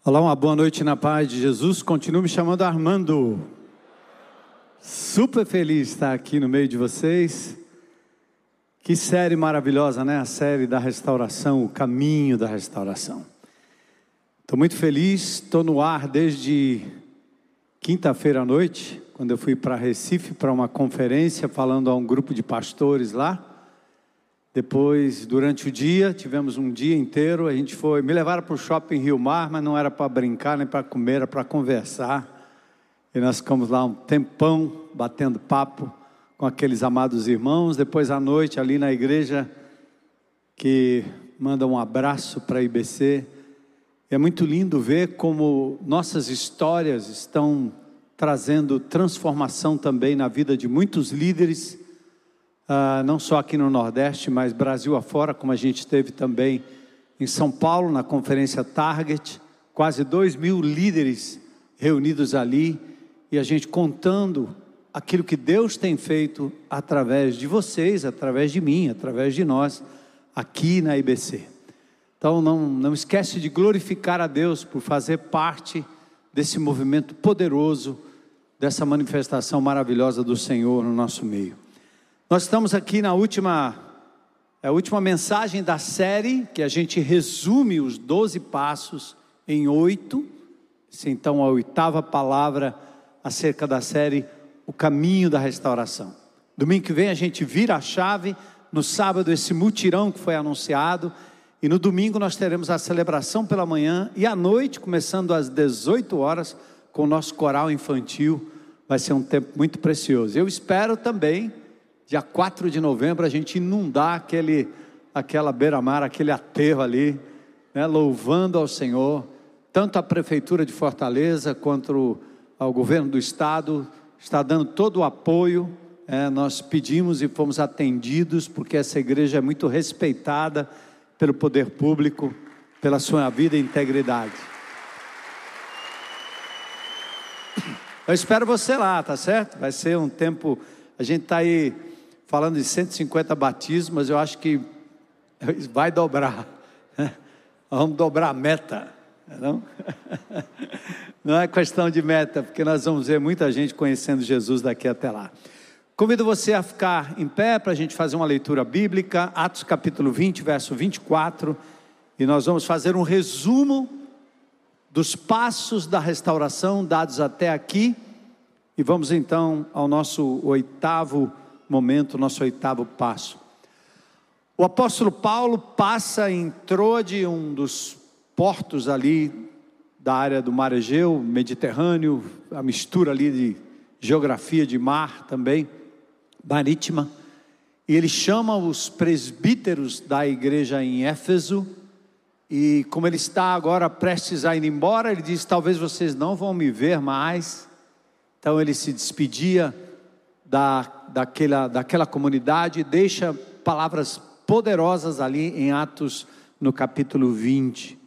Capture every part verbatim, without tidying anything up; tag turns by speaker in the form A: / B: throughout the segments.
A: Olá, uma boa noite na paz de Jesus. Continuo me chamando Armando. Super feliz de estar aqui no meio de vocês. Que série maravilhosa, né? A série da restauração, o caminho da restauração. Estou muito feliz, estou no ar desde quinta-feira à noite, quando eu fui para Recife para uma conferência falando a um grupo de pastores lá. Depois, durante o dia, tivemos um dia inteiro, a gente foi, me levaram para o shopping Rio Mar, mas não era para brincar, nem para comer, era para conversar. E nós ficamos lá um tempão, batendo papo com aqueles amados irmãos. Depois à noite, ali na igreja, que manda um abraço para a I B C. É muito lindo ver como nossas histórias estão trazendo transformação também na vida de muitos líderes, Uh, não só aqui no Nordeste, mas Brasil afora, como a gente teve também em São Paulo, na conferência Target, quase dois mil líderes reunidos ali, e a gente contando aquilo que Deus tem feito através de vocês, através de mim, através de nós, aqui na I B C. Então não, não esquece de glorificar a Deus por fazer parte desse movimento poderoso, dessa manifestação maravilhosa do Senhor no nosso meio. Nós estamos aqui na última, a última mensagem da série, que a gente resume os doze passos em oito. Então a oitava palavra acerca da série, o caminho da restauração. Domingo que vem a gente vira a chave, no sábado esse mutirão que foi anunciado, e no domingo nós teremos a celebração pela manhã, e à noite, começando às dezoito horas, com o nosso coral infantil. Vai ser um tempo muito precioso. Eu espero também, dia quatro de novembro, a gente inundar aquele, aquela beira-mar, aquele aterro ali, né, louvando ao Senhor. Tanto a Prefeitura de Fortaleza, quanto o governo do Estado, está dando todo o apoio. É, nós pedimos e fomos atendidos, porque essa igreja é muito respeitada pelo poder público, pela sua vida e integridade. Eu espero você lá, tá certo? Vai ser um tempo, a gente está aí falando de cento e cinquenta batismos, mas eu acho que vai dobrar, né? Vamos dobrar a meta, não? Não é questão de meta, porque nós vamos ver muita gente conhecendo Jesus daqui até lá. Convido você a ficar em pé para a gente fazer uma leitura bíblica, Atos capítulo vinte, verso vinte e quatro, e nós vamos fazer um resumo dos passos da restauração dados até aqui, e vamos então ao nosso oitavo momento, nosso oitavo passo. O apóstolo Paulo passa em Troade, um dos portos ali da área do mar Egeu, Mediterrâneo, a mistura ali de geografia de mar também, marítima, e ele chama os presbíteros da igreja em Éfeso, e como ele está agora prestes a ir embora, ele diz: talvez vocês não vão me ver mais. Então ele se despedia da, daquela, daquela comunidade, deixa palavras poderosas ali em Atos no capítulo vinte,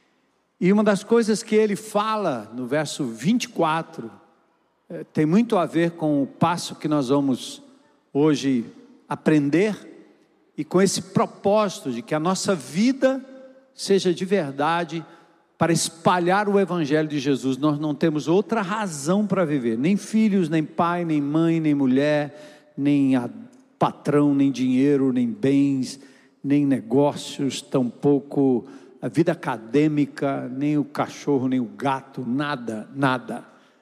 A: e uma das coisas que ele fala no verso vinte e quatro, é, tem muito a ver com o passo que nós vamos hoje aprender, e com esse propósito de que a nossa vida seja de verdade, para espalhar o evangelho de Jesus. Nós não temos outra razão para viver, nem filhos, nem pai, nem mãe, nem mulher, nem a patrão, nem dinheiro, nem bens, nem negócios, tampouco a vida acadêmica, nem o cachorro, nem o gato, nada, nada.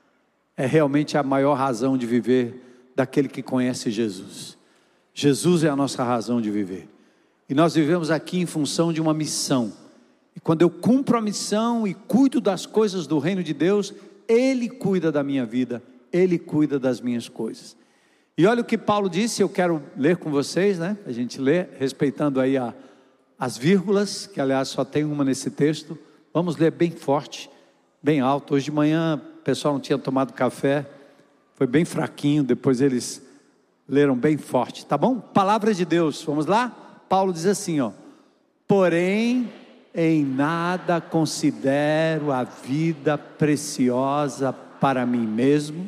A: É realmente a maior razão de viver daquele que conhece Jesus. Jesus é a nossa razão de viver, e nós vivemos aqui em função de uma missão. E quando eu cumpro a missão e cuido das coisas do reino de Deus, Ele cuida da minha vida, Ele cuida das minhas coisas. E olha o que Paulo disse, eu quero ler com vocês, né? A gente lê, respeitando aí a, as vírgulas, que aliás só tem uma nesse texto. Vamos ler bem forte, bem alto. Hoje de manhã o pessoal não tinha tomado café, foi bem fraquinho, depois eles leram bem forte, tá bom? Palavra de Deus, vamos lá? Paulo diz assim, ó: porém, em nada considero a vida preciosa para mim mesmo,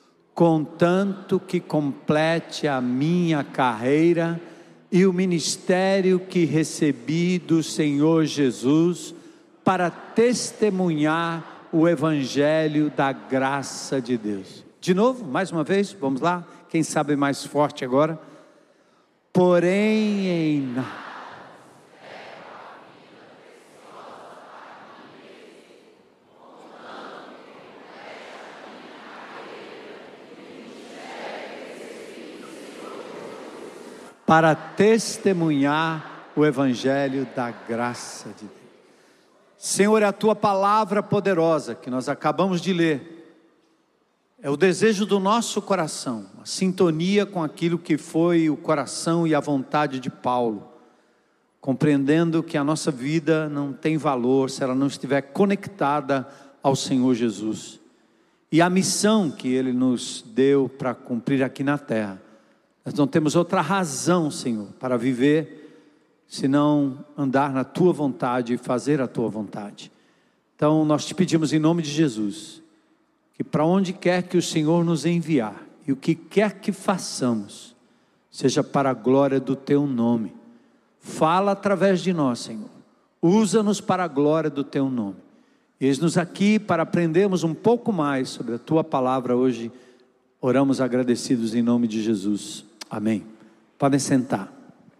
A: contanto que complete a minha carreira e o ministério que recebi do Senhor Jesus, para testemunhar o evangelho da graça de Deus. De novo, mais uma vez, vamos lá, quem sabe mais forte agora. Porém em nada. Para testemunhar o evangelho da graça de Deus. Senhor, é a tua palavra poderosa que nós acabamos de ler. É o desejo do nosso coração, a sintonia com aquilo que foi o coração e a vontade de Paulo, compreendendo que a nossa vida não tem valor se ela não estiver conectada ao Senhor Jesus. E a missão que Ele nos deu para cumprir aqui na terra. Nós não temos outra razão, Senhor, para viver, senão andar na Tua vontade e fazer a Tua vontade. Então nós te pedimos em nome de Jesus, que para onde quer que o Senhor nos enviar, e o que quer que façamos, seja para a glória do Teu nome. Fala através de nós, Senhor. Usa-nos para a glória do Teu nome. Eis-nos aqui para aprendermos um pouco mais sobre a Tua palavra hoje. Oramos agradecidos em nome de Jesus. Amém. Podem sentar.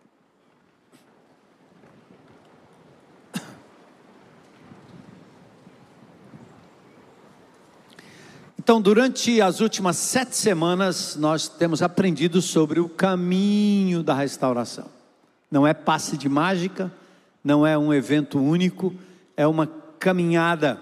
A: Então, durante as últimas sete semanas, nós temos aprendido sobre o caminho da restauração. Não é passe de mágica, não é um evento único, é uma caminhada.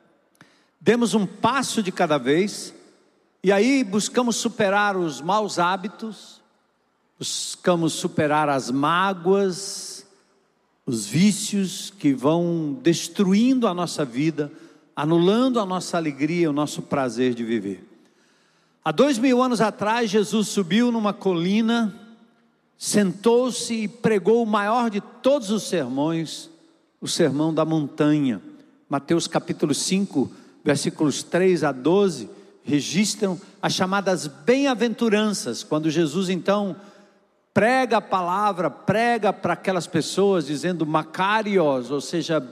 A: Demos um passo de cada vez, e aí buscamos superar os maus hábitos, buscamos superar as mágoas, os vícios que vão destruindo a nossa vida, anulando a nossa alegria, o nosso prazer de viver. Há dois mil anos atrás, Jesus subiu numa colina, sentou-se e pregou o maior de todos os sermões, o sermão da montanha. Mateus capítulo cinco, versículos três a doze, registram as chamadas bem-aventuranças, quando Jesus então prega a palavra, prega para aquelas pessoas, dizendo Macarios, ou seja,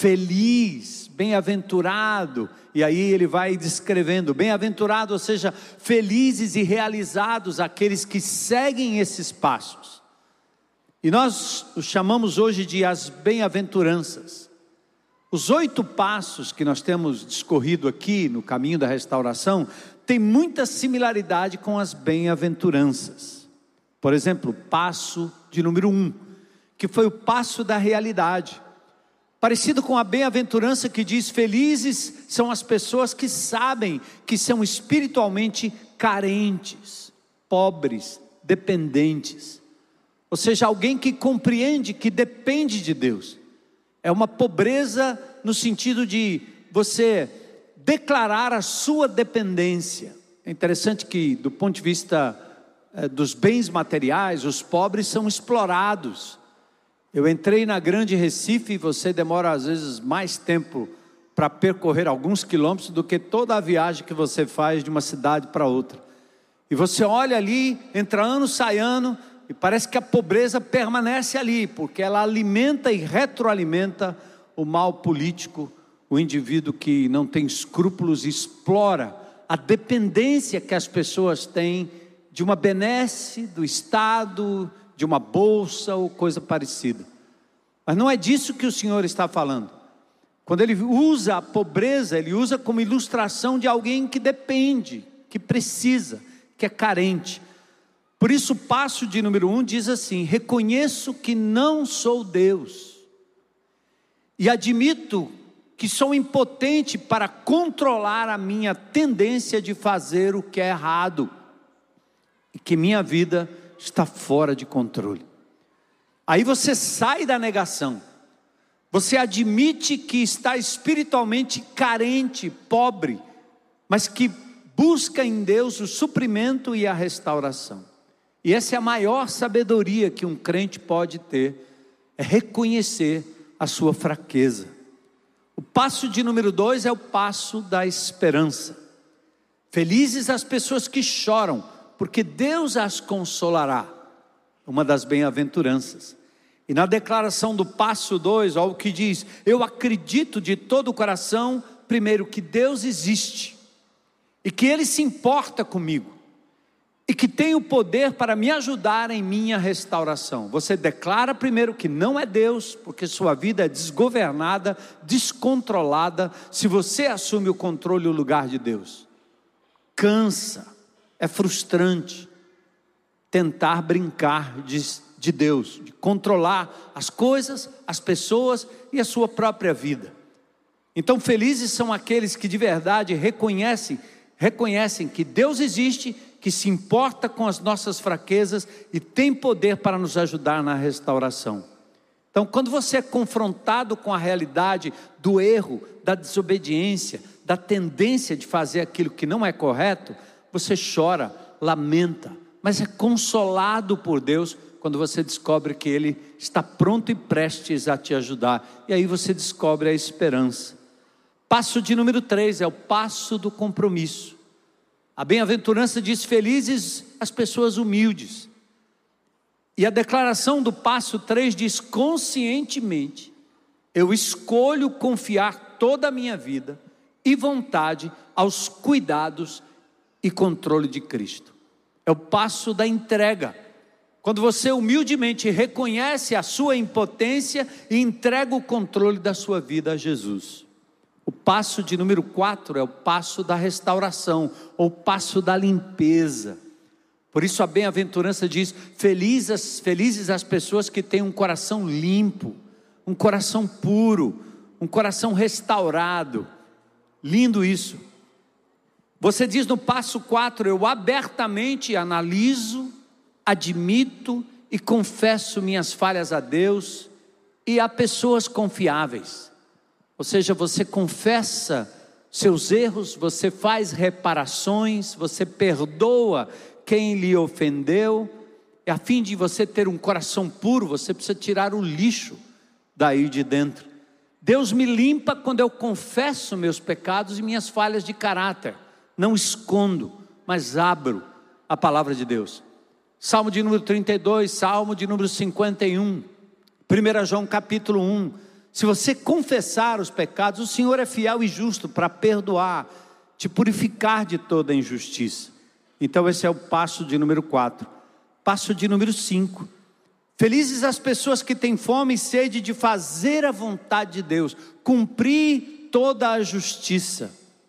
A: feliz, bem-aventurado, e aí ele vai descrevendo, bem-aventurado, ou seja, felizes e realizados aqueles que seguem esses passos. E nós os chamamos hoje de as bem-aventuranças. Os oito passos que nós temos discorrido aqui no caminho da restauração, tem muita similaridade com as bem-aventuranças. Por exemplo, o passo de número um, que foi o passo da realidade. Parecido com a bem-aventurança que diz, felizes são as pessoas que sabem que são espiritualmente carentes, pobres, dependentes. Ou seja, alguém que compreende que depende de Deus. É uma pobreza no sentido de você declarar a sua dependência. É interessante que, do ponto de vista eh, dos bens materiais, os pobres são explorados. Eu entrei na Grande Recife e você demora às vezes mais tempo para percorrer alguns quilômetros do que toda a viagem que você faz de uma cidade para outra. E você olha ali, entra ano, sai ano, e parece que a pobreza permanece ali, porque ela alimenta e retroalimenta o mal político, o indivíduo que não tem escrúpulos explora a dependência que as pessoas têm de uma benesse do Estado, de uma bolsa ou coisa parecida. Mas não é disso que o Senhor está falando. Quando Ele usa a pobreza, Ele usa como ilustração de alguém que depende, que precisa, que é carente. Por isso o passo de número um diz assim, reconheço que não sou Deus, e admito que sou impotente para controlar a minha tendência de fazer o que é errado, e que minha vida está fora de controle. Aí você sai da negação, você admite que está espiritualmente carente, pobre, mas que busca em Deus o suprimento e a restauração. E essa é a maior sabedoria que um crente pode ter, é reconhecer a sua fraqueza. O passo de número dois é o passo da esperança. Felizes as pessoas que choram, porque Deus as consolará. Uma das bem-aventuranças. E na declaração do passo dois, olha o que diz: eu acredito de todo o coração, primeiro, que Deus existe, e que Ele se importa comigo, e que tem o poder para me ajudar em minha restauração. Você declara primeiro que não é Deus, porque sua vida é desgovernada, descontrolada, se você assume o controle e o lugar de Deus. Cansa, é frustrante tentar brincar de, de Deus, de controlar as coisas, as pessoas e a sua própria vida. Então felizes são aqueles que de verdade reconhecem, reconhecem que Deus existe, que se importa com as nossas fraquezas e tem poder para nos ajudar na restauração. Então, quando você é confrontado com a realidade do erro, da desobediência, da tendência de fazer aquilo que não é correto, você chora, lamenta, mas é consolado por Deus quando você descobre que Ele está pronto e prestes a te ajudar. E aí você descobre a esperança. Passo de número três é o passo do compromisso. A bem-aventurança diz: felizes as pessoas humildes. E a declaração do passo três diz: conscientemente, eu escolho confiar toda a minha vida e vontade aos cuidados e controle de Cristo. É o passo da entrega. Quando você humildemente reconhece a sua impotência e entrega o controle da sua vida a Jesus. O passo de número quatro é o passo da restauração, ou passo da limpeza. Por isso a bem-aventurança diz: felizes, felizes as pessoas que têm um coração limpo, um coração puro, um coração restaurado. Lindo isso. Você diz no passo quatro: eu abertamente analiso, admito e confesso minhas falhas a Deus e a pessoas confiáveis. Ou seja, você confessa seus erros, você faz reparações, você perdoa quem lhe ofendeu. E a fim de você ter um coração puro, você precisa tirar o lixo daí de dentro. Deus me limpa quando eu confesso meus pecados e minhas falhas de caráter. Não escondo, mas abro a palavra de Deus. Salmo de número trinta e dois, Salmo de número cinquenta e um, primeiro João capítulo um. Se você confessar os pecados, o Senhor é fiel e justo para perdoar, te purificar de toda injustiça. Então esse é o passo de número quatro. Passo de número cinco. Felizes as pessoas que têm fome e sede de fazer a vontade de Deus, cumprir toda a justiça.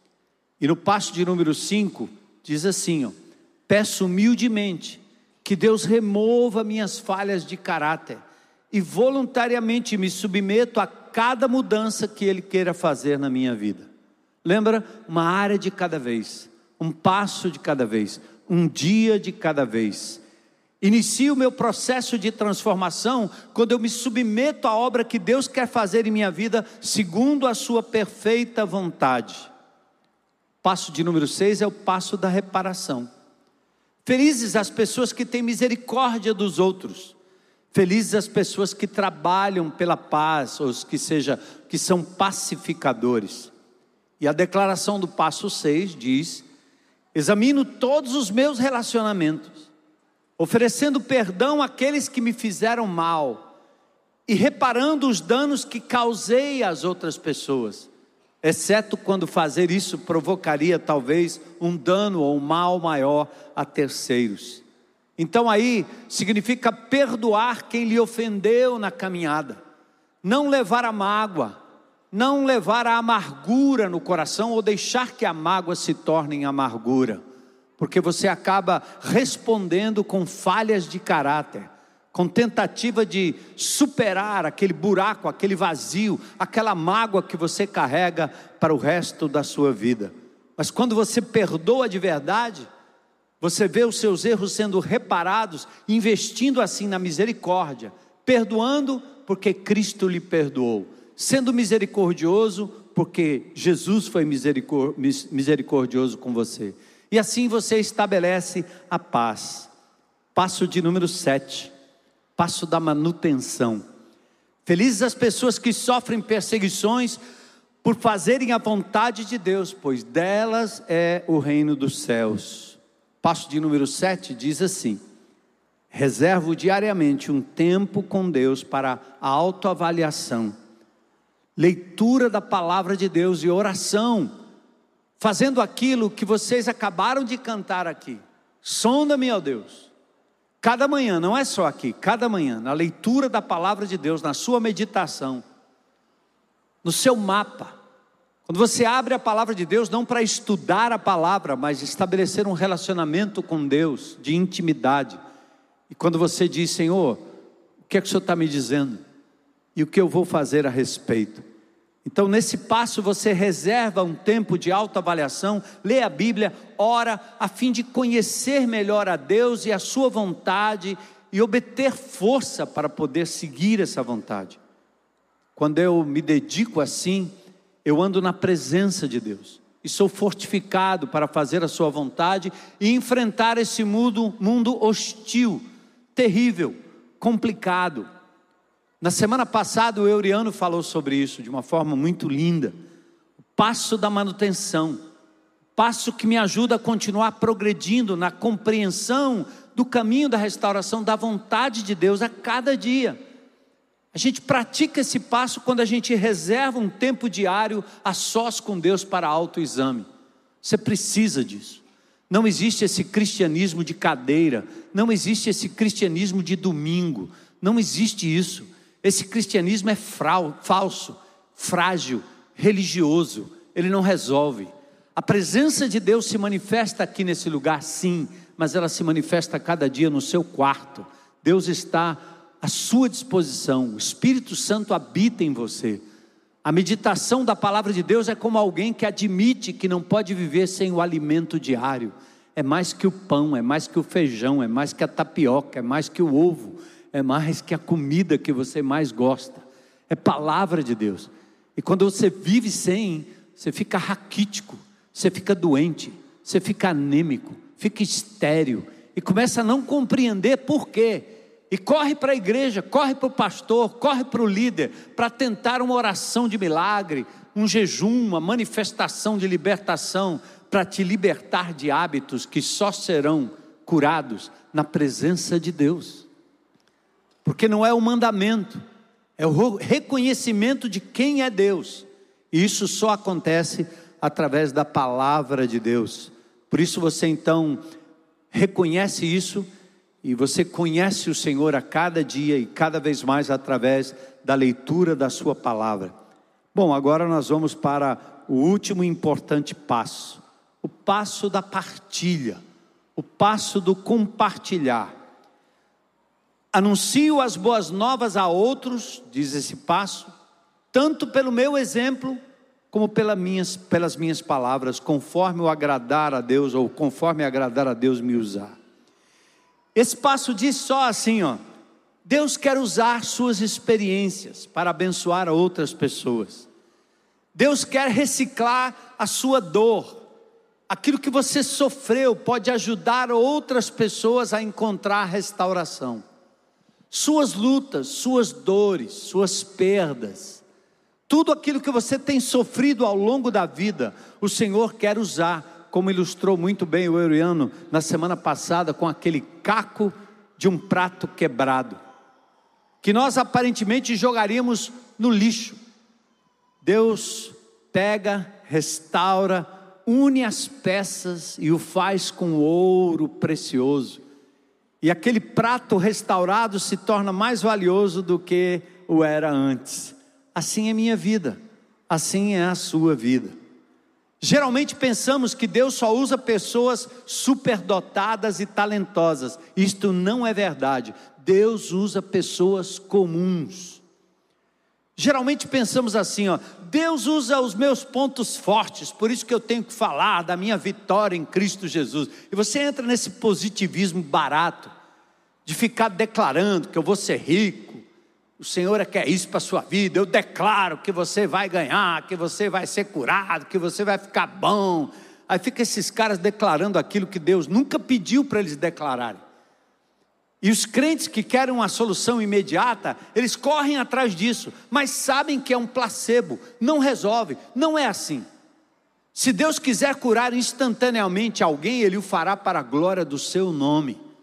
A: E no passo de número cinco, diz assim, ó: peço humildemente que Deus remova minhas falhas de caráter e voluntariamente me submeto a cada mudança que Ele queira fazer na minha vida. Lembra? Uma área de cada vez, um passo de cada vez, um dia de cada vez. Inicio o meu processo de transformação quando eu me submeto à obra que Deus quer fazer em minha vida, segundo a sua perfeita vontade. Passo de número seis é o passo da reparação. Felizes as pessoas que têm misericórdia dos outros. Felizes as pessoas que trabalham pela paz, ou os que, seja, que são pacificadores. E a declaração do passo seis diz: examino todos os meus relacionamentos, oferecendo perdão àqueles que me fizeram mal, e reparando os danos que causei às outras pessoas, exceto quando fazer isso provocaria talvez um dano ou um mal maior a terceiros. Então aí significa perdoar quem lhe ofendeu na caminhada, não levar a mágoa, não levar a amargura no coração, ou deixar que a mágoa se torne em amargura, porque você acaba respondendo com falhas de caráter, com tentativa de superar aquele buraco, aquele vazio, aquela mágoa que você carrega para o resto da sua vida. Mas quando você perdoa de verdade, você vê os seus erros sendo reparados, investindo assim na misericórdia, perdoando porque Cristo lhe perdoou, sendo misericordioso porque Jesus foi misericordioso com você. E assim você estabelece a paz. Passo de número sete, passo da manutenção. Felizes as pessoas que sofrem perseguições por fazerem a vontade de Deus, pois delas é o reino dos céus. Passo de número sete diz assim: Reservo diariamente um tempo com Deus para a autoavaliação, leitura da palavra de Deus e oração, fazendo aquilo que vocês acabaram de cantar aqui. Sonda-me, ó Deus. Cada manhã, não é só aqui, cada manhã, na leitura da palavra de Deus, na sua meditação, no seu mapa. Quando você abre a palavra de Deus, não para estudar a palavra, mas estabelecer um relacionamento com Deus, de intimidade. E quando você diz, Senhor, o que é que o Senhor está me dizendo? E o que eu vou fazer a respeito? Então nesse passo você reserva um tempo de autoavaliação, lê a Bíblia, ora, a fim de conhecer melhor a Deus e a sua vontade, e obter força para poder seguir essa vontade. Quando eu me dedico assim, eu ando na presença de Deus, e sou fortificado para fazer a sua vontade, e enfrentar esse mundo, mundo hostil, terrível, complicado. Na semana passada o Euriano falou sobre isso de uma forma muito linda. O passo da manutenção, passo que me ajuda a continuar progredindo na compreensão do caminho da restauração da vontade de Deus a cada dia. A gente pratica esse passo quando a gente reserva um tempo diário a sós com Deus para autoexame. Você precisa disso. Não existe esse cristianismo de cadeira, não existe esse cristianismo de domingo, não existe isso. Esse cristianismo é frau, falso, frágil, religioso, ele não resolve. A presença de Deus se manifesta aqui nesse lugar, sim, mas ela se manifesta cada dia no seu quarto. Deus está à sua disposição, o Espírito Santo habita em você. A meditação da palavra de Deus é como alguém que admite que não pode viver sem o alimento diário. É mais que o pão, é mais que o feijão, é mais que a tapioca, é mais que o ovo, é mais que a comida que você mais gosta. É palavra de Deus. E quando você vive sem, você fica raquítico, você fica doente, você fica anêmico, fica estéril e começa a não compreender por quê. E corre para a igreja, corre para o pastor, corre para o líder, para tentar uma oração de milagre, um jejum, uma manifestação de libertação, para te libertar de hábitos que só serão curados na presença de Deus. Porque não é o mandamento, é o reconhecimento de quem é Deus. E isso só acontece através da palavra de Deus. Por isso você então reconhece isso, e você conhece o Senhor a cada dia e cada vez mais através da leitura da sua palavra. Bom, agora nós vamos para o último importante passo. O passo da partilha. O passo do compartilhar. Anuncio as boas novas a outros, diz esse passo, tanto pelo meu exemplo, como pelas minhas, pelas minhas palavras, conforme o agradar a Deus, ou conforme agradar a Deus me usar. Esse passo diz só assim, ó, Deus quer usar suas experiências para abençoar outras pessoas. Deus quer reciclar a sua dor. Aquilo que você sofreu pode ajudar outras pessoas a encontrar restauração. Suas lutas, suas dores, suas perdas, tudo aquilo que você tem sofrido ao longo da vida, o Senhor quer usar, como ilustrou muito bem o Euriano na semana passada, com aquele caco de um prato quebrado, que nós aparentemente jogaríamos no lixo. Deus pega, restaura, une as peças e o faz com ouro precioso. E aquele prato restaurado se torna mais valioso do que o era antes. Assim é minha vida, assim é a sua vida. Geralmente pensamos que Deus só usa pessoas superdotadas e talentosas. Isto não é verdade. Deus usa pessoas comuns. Geralmente pensamos assim, ó, Deus usa os meus pontos fortes, por isso que eu tenho que falar da minha vitória em Cristo Jesus. E você entra nesse positivismo barato, de ficar declarando que eu vou ser rico, o Senhor é quer isso para a sua vida, eu declaro que você vai ganhar, que você vai ser curado, que você vai ficar bom. Aí fica esses caras declarando aquilo que Deus nunca pediu para eles declararem. E os crentes que querem uma solução imediata, eles correm atrás disso, mas sabem que é um placebo, não resolve, não é assim. Se Deus quiser curar instantaneamente alguém, Ele o fará para a glória do seu nome.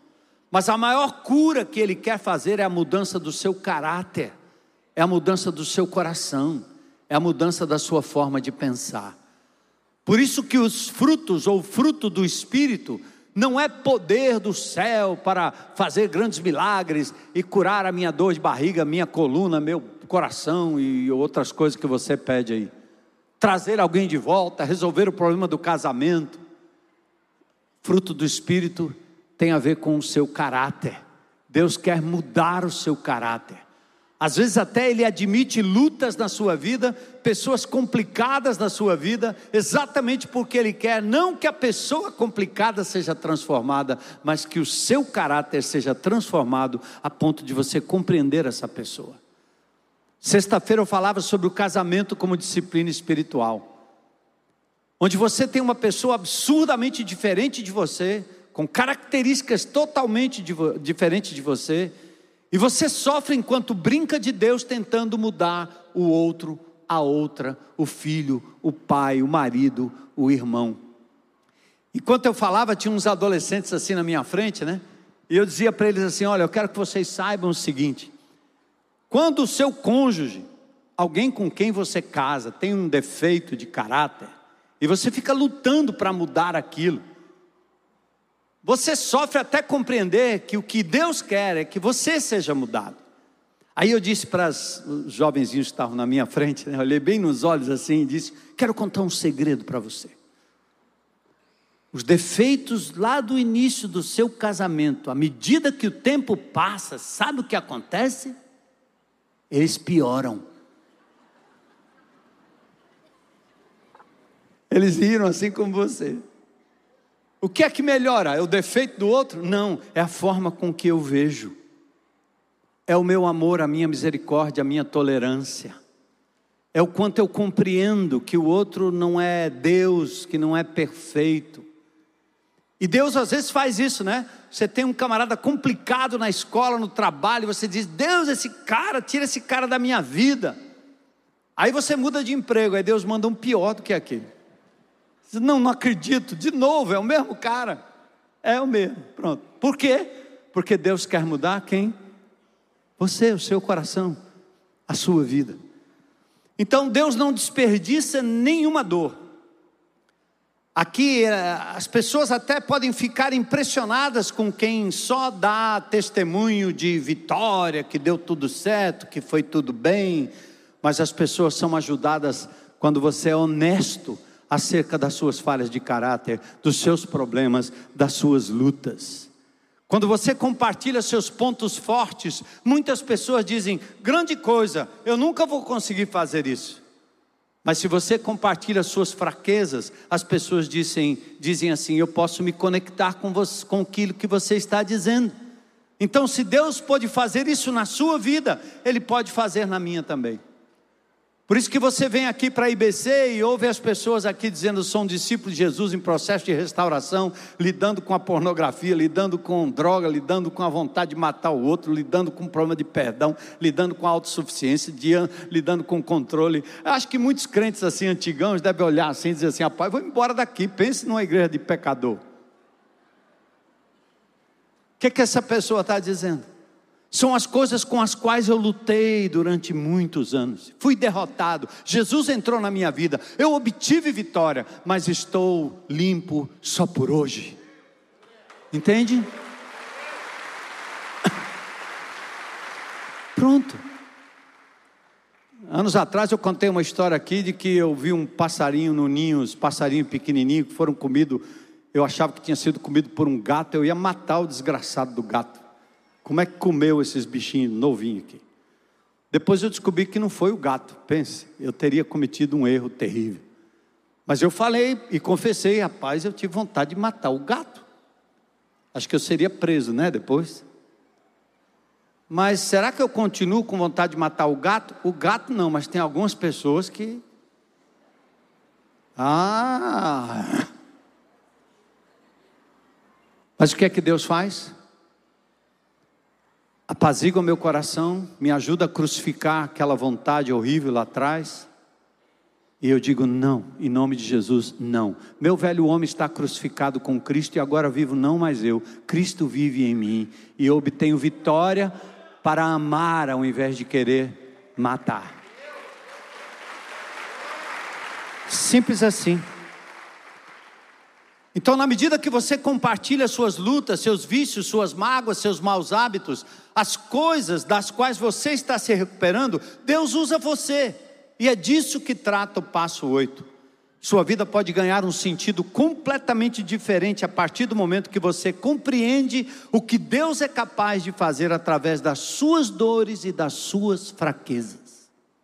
A: Mas a maior cura que Ele quer fazer é a mudança do seu caráter, é a mudança do seu coração, é a mudança da sua forma de pensar. Por isso que os frutos, ou fruto do Espírito, não é poder do céu para fazer grandes milagres e curar a minha dor de barriga, minha coluna, meu coração e outras coisas que você pede aí. Trazer alguém de volta, resolver o problema do casamento. Fruto do Espírito tem a ver com o seu caráter. Deus quer mudar o seu caráter. Às vezes até Ele admite lutas na sua vida, pessoas complicadas na sua vida, exatamente porque Ele quer, não que a pessoa complicada seja transformada, mas que o seu caráter seja transformado a ponto de você compreender essa pessoa. Sexta-feira eu falava sobre o casamento como disciplina espiritual, onde você tem uma pessoa absurdamente diferente de você, com características totalmente diferentes de você, e você sofre enquanto brinca de Deus tentando mudar o outro, a outra, o filho, o pai, o marido, o irmão. Enquanto eu falava, tinha uns adolescentes assim na minha frente, né? E eu dizia para eles assim: olha, eu quero que vocês saibam o seguinte: quando o seu cônjuge, alguém com quem você casa, tem um defeito de caráter, e você fica lutando para mudar aquilo, você sofre até compreender que o que Deus quer é que você seja mudado. Aí eu disse para os jovenzinhos que estavam na minha frente, né, eu olhei bem nos olhos assim e disse: quero contar um segredo para você. Os defeitos lá do início do seu casamento, à medida que o tempo passa, sabe o que acontece? Eles pioram. Eles riram assim como você. O que é que melhora? É o defeito do outro? Não, é a forma com que eu vejo. É o meu amor, a minha misericórdia, a minha tolerância. É o quanto eu compreendo que o outro não é Deus, que não é perfeito. E Deus às vezes faz isso, né? Você tem um camarada complicado na escola, no trabalho, você diz: Deus, esse cara, tira esse cara da minha vida. Aí você muda de emprego, aí Deus manda um pior do que aquele. Não, não acredito, de novo, é o mesmo cara. É o mesmo, pronto. Por quê? Porque Deus quer mudar quem? Você, o seu coração, a sua vida. Então Deus não desperdiça nenhuma dor. Aqui as pessoas até podem ficar impressionadas com quem só dá testemunho de vitória, que deu tudo certo, que foi tudo bem. Mas as pessoas são ajudadas quando você é honesto acerca das suas falhas de caráter, dos seus problemas, das suas lutas. Quando você compartilha seus pontos fortes, muitas pessoas dizem: grande coisa, eu nunca vou conseguir fazer isso. Mas se você compartilha suas fraquezas, as pessoas dizem, dizem assim: eu posso me conectar com, você, com aquilo que você está dizendo. Então, se Deus pode fazer isso na sua vida, Ele pode fazer na minha também. Por isso que você vem aqui para a I B C e ouve as pessoas aqui dizendo: sou um discípulo de Jesus em processo de restauração, lidando com a pornografia, lidando com droga, lidando com a vontade de matar o outro, lidando com o problema de perdão, lidando com a autossuficiência, lidando com o controle. Eu acho que muitos crentes assim, antigãos, devem olhar assim e dizer assim: rapaz, vou embora daqui, pense numa igreja de pecador. O que, que essa pessoa está dizendo? São as coisas com as quais eu lutei durante muitos anos. Fui derrotado. Jesus entrou na minha vida. Eu obtive vitória, mas estou limpo só por hoje. Entende? Pronto. Anos atrás eu contei uma história aqui de que eu vi um passarinho no ninho, os passarinhos pequenininhos que foram comidos. Eu achava que tinha sido comido por um gato. Eu ia matar o desgraçado do gato. Como é que comeu esses bichinhos novinhos aqui? Depois eu descobri que não foi o gato. Pense, eu teria cometido um erro terrível. Mas eu falei e confessei: rapaz, eu tive vontade de matar o gato. Acho que eu seria preso, né, depois. Mas será que eu continuo com vontade de matar o gato? O gato não, mas tem algumas pessoas que... Ah! Mas o que é que Deus faz? Apazigua meu coração, me ajuda a crucificar aquela vontade horrível lá atrás, E eu digo não, em nome de Jesus, não. Meu velho homem está crucificado com Cristo e agora vivo não mais eu. Cristo vive em mim e eu obtenho vitória para amar ao invés de querer matar. Simples assim. Então, na medida que você compartilha suas lutas, seus vícios, suas mágoas, seus maus hábitos, as coisas das quais você está se recuperando, Deus usa você. E é disso que trata o passo oito. Sua vida pode ganhar um sentido completamente diferente a partir do momento que você compreende o que Deus é capaz de fazer através das suas dores e das suas fraquezas.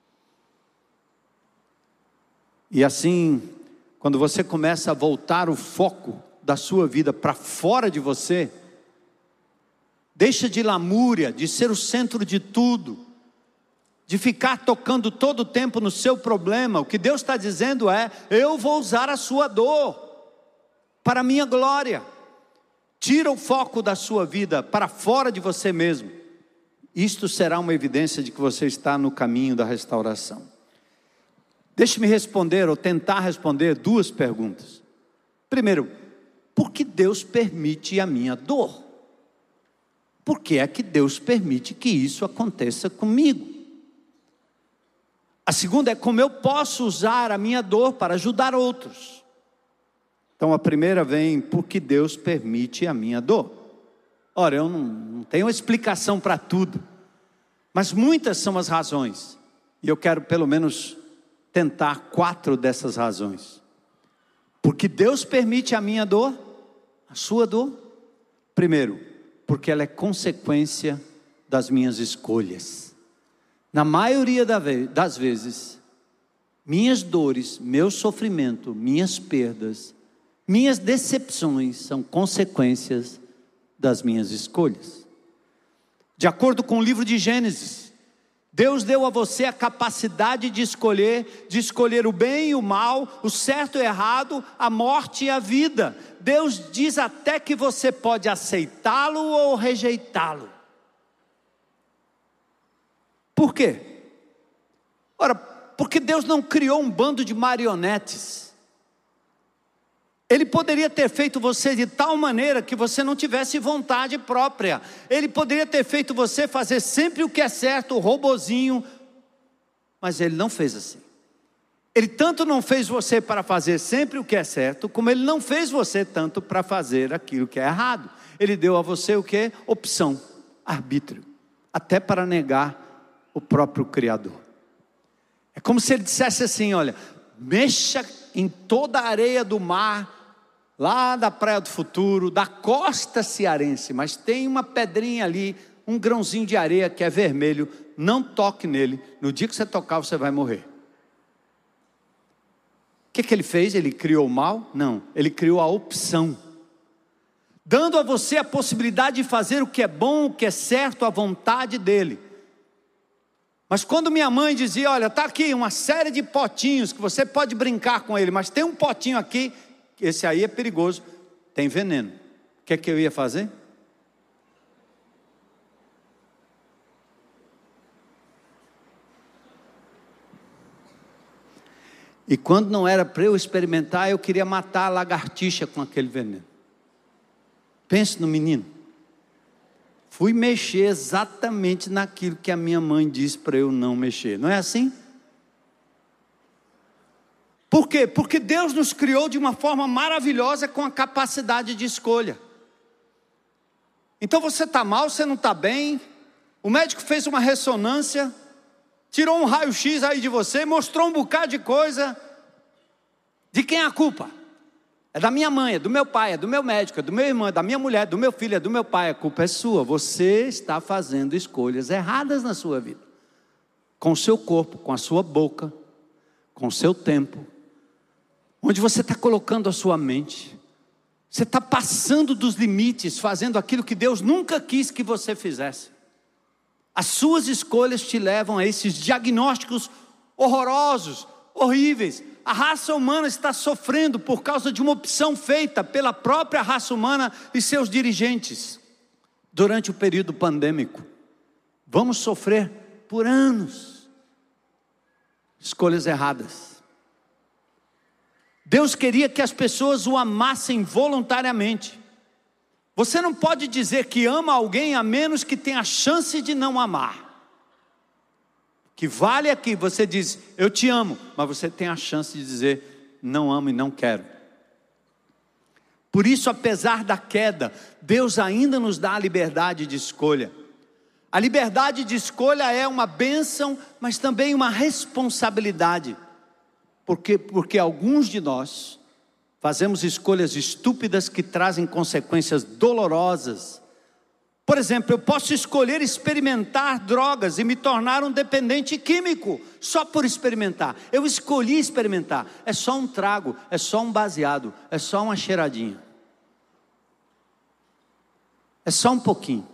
A: E assim, quando você começa a voltar o foco da sua vida para fora de você, deixa de lamúria, de ser o centro de tudo, de ficar tocando todo o tempo no seu problema. O que Deus está dizendo é: eu vou usar a sua dor para a minha glória. Tira o foco da sua vida para fora de você mesmo. Isto será uma evidência de que você está no caminho da restauração. Deixe-me responder, ou tentar responder, duas perguntas. Primeiro, por que Deus permite a minha dor? Por que é que Deus permite que isso aconteça comigo? A segunda é como eu posso usar a minha dor para ajudar outros. Então a primeira vem, porque Deus permite a minha dor. Ora, eu não, não tenho explicação para tudo, mas muitas são as razões. E eu quero pelo menos tentar quatro dessas razões. Porque Deus permite a minha dor, a sua dor. Primeiro, porque ela é consequência das minhas escolhas. Na maioria das vezes, minhas dores, meu sofrimento, minhas perdas, minhas decepções são consequências das minhas escolhas. De acordo com o livro de Gênesis, Deus deu a você a capacidade de escolher, de escolher o bem e o mal, o certo e o errado, a morte e a vida. Deus diz até que você pode aceitá-lo ou rejeitá-lo. Por quê? Ora, porque Deus não criou um bando de marionetes. Ele poderia ter feito você de tal maneira que você não tivesse vontade própria. Ele poderia ter feito você fazer sempre o que é certo, o robozinho. Mas Ele não fez assim. Ele tanto não fez você para fazer sempre o que é certo, como Ele não fez você tanto para fazer aquilo que é errado. Ele deu a você o que? Opção, arbítrio. Até para negar o próprio Criador. É como se Ele dissesse assim: olha, mexa em toda a areia do mar, lá da Praia do Futuro, da costa cearense, mas tem uma pedrinha ali, um grãozinho de areia que é vermelho, não toque nele, no dia que você tocar você vai morrer. O que que Ele fez? Ele criou o mal? Não, Ele criou a opção, dando a você a possibilidade de fazer o que é bom, o que é certo, à vontade dEle. Mas quando minha mãe dizia: olha, está aqui uma série de potinhos que você pode brincar com ele, mas tem um potinho aqui, esse aí é perigoso, tem veneno. O que é que eu ia fazer? E quando não era para eu experimentar, eu queria matar a lagartixa com aquele veneno. Pense no menino. Fui mexer exatamente naquilo que a minha mãe disse para eu não mexer. Não é assim? Por quê? Porque Deus nos criou de uma forma maravilhosa com a capacidade de escolha. Então você está mal, você não está bem. O médico fez uma ressonância, tirou um raio-x aí de você, mostrou um bocado de coisa. De quem é a culpa? É da minha mãe, é do meu pai, é do meu médico, é do meu irmão, é da minha mulher, é do meu filho, é do meu pai. A culpa é sua. Você está fazendo escolhas erradas na sua vida. Com o seu corpo, com a sua boca, com o seu tempo. Onde você está colocando a sua mente. Você está passando dos limites, fazendo aquilo que Deus nunca quis que você fizesse. As suas escolhas te levam a esses diagnósticos horrorosos, horríveis. A raça humana está sofrendo por causa de uma opção feita pela própria raça humana e seus dirigentes durante o período pandêmico. Vamos sofrer por anos escolhas erradas. Deus queria que as pessoas o amassem voluntariamente. Você não pode dizer que ama alguém a menos que tenha a chance de não amar. Que vale aqui, você diz, eu te amo, mas você tem a chance de dizer, não amo e não quero. Por isso, apesar da queda, Deus ainda nos dá a liberdade de escolha. A liberdade de escolha é uma bênção, mas também uma responsabilidade. Porque, porque alguns de nós fazemos escolhas estúpidas que trazem consequências dolorosas. Por exemplo, eu posso escolher experimentar drogas e me tornar um dependente químico, só por experimentar. Eu escolhi experimentar, é só um trago, é só um baseado, é só uma cheiradinha. É só um pouquinho.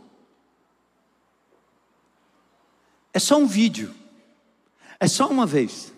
A: É só um vídeo. É só uma vez.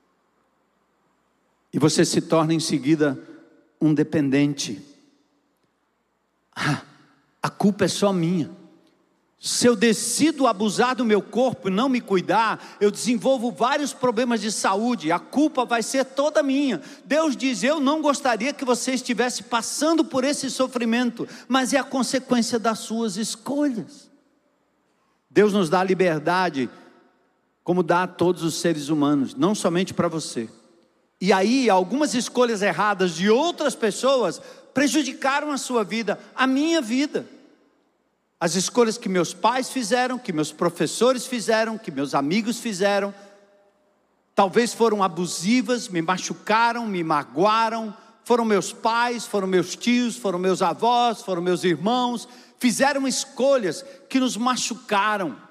A: E você se torna em seguida um dependente. Ah, a culpa é só minha. Se eu decido abusar do meu corpo e não me cuidar, eu desenvolvo vários problemas de saúde, a culpa vai ser toda minha. Deus diz, eu não gostaria que você estivesse passando por esse sofrimento, mas é a consequência das suas escolhas. Deus nos dá liberdade, como dá a todos os seres humanos, não somente para você. E aí, algumas escolhas erradas de outras pessoas prejudicaram a sua vida, a minha vida. As escolhas que meus pais fizeram, que meus professores fizeram, que meus amigos fizeram, talvez foram abusivas, me machucaram, me magoaram. Foram meus pais, foram meus tios, foram meus avós, foram meus irmãos. Fizeram escolhas que nos machucaram.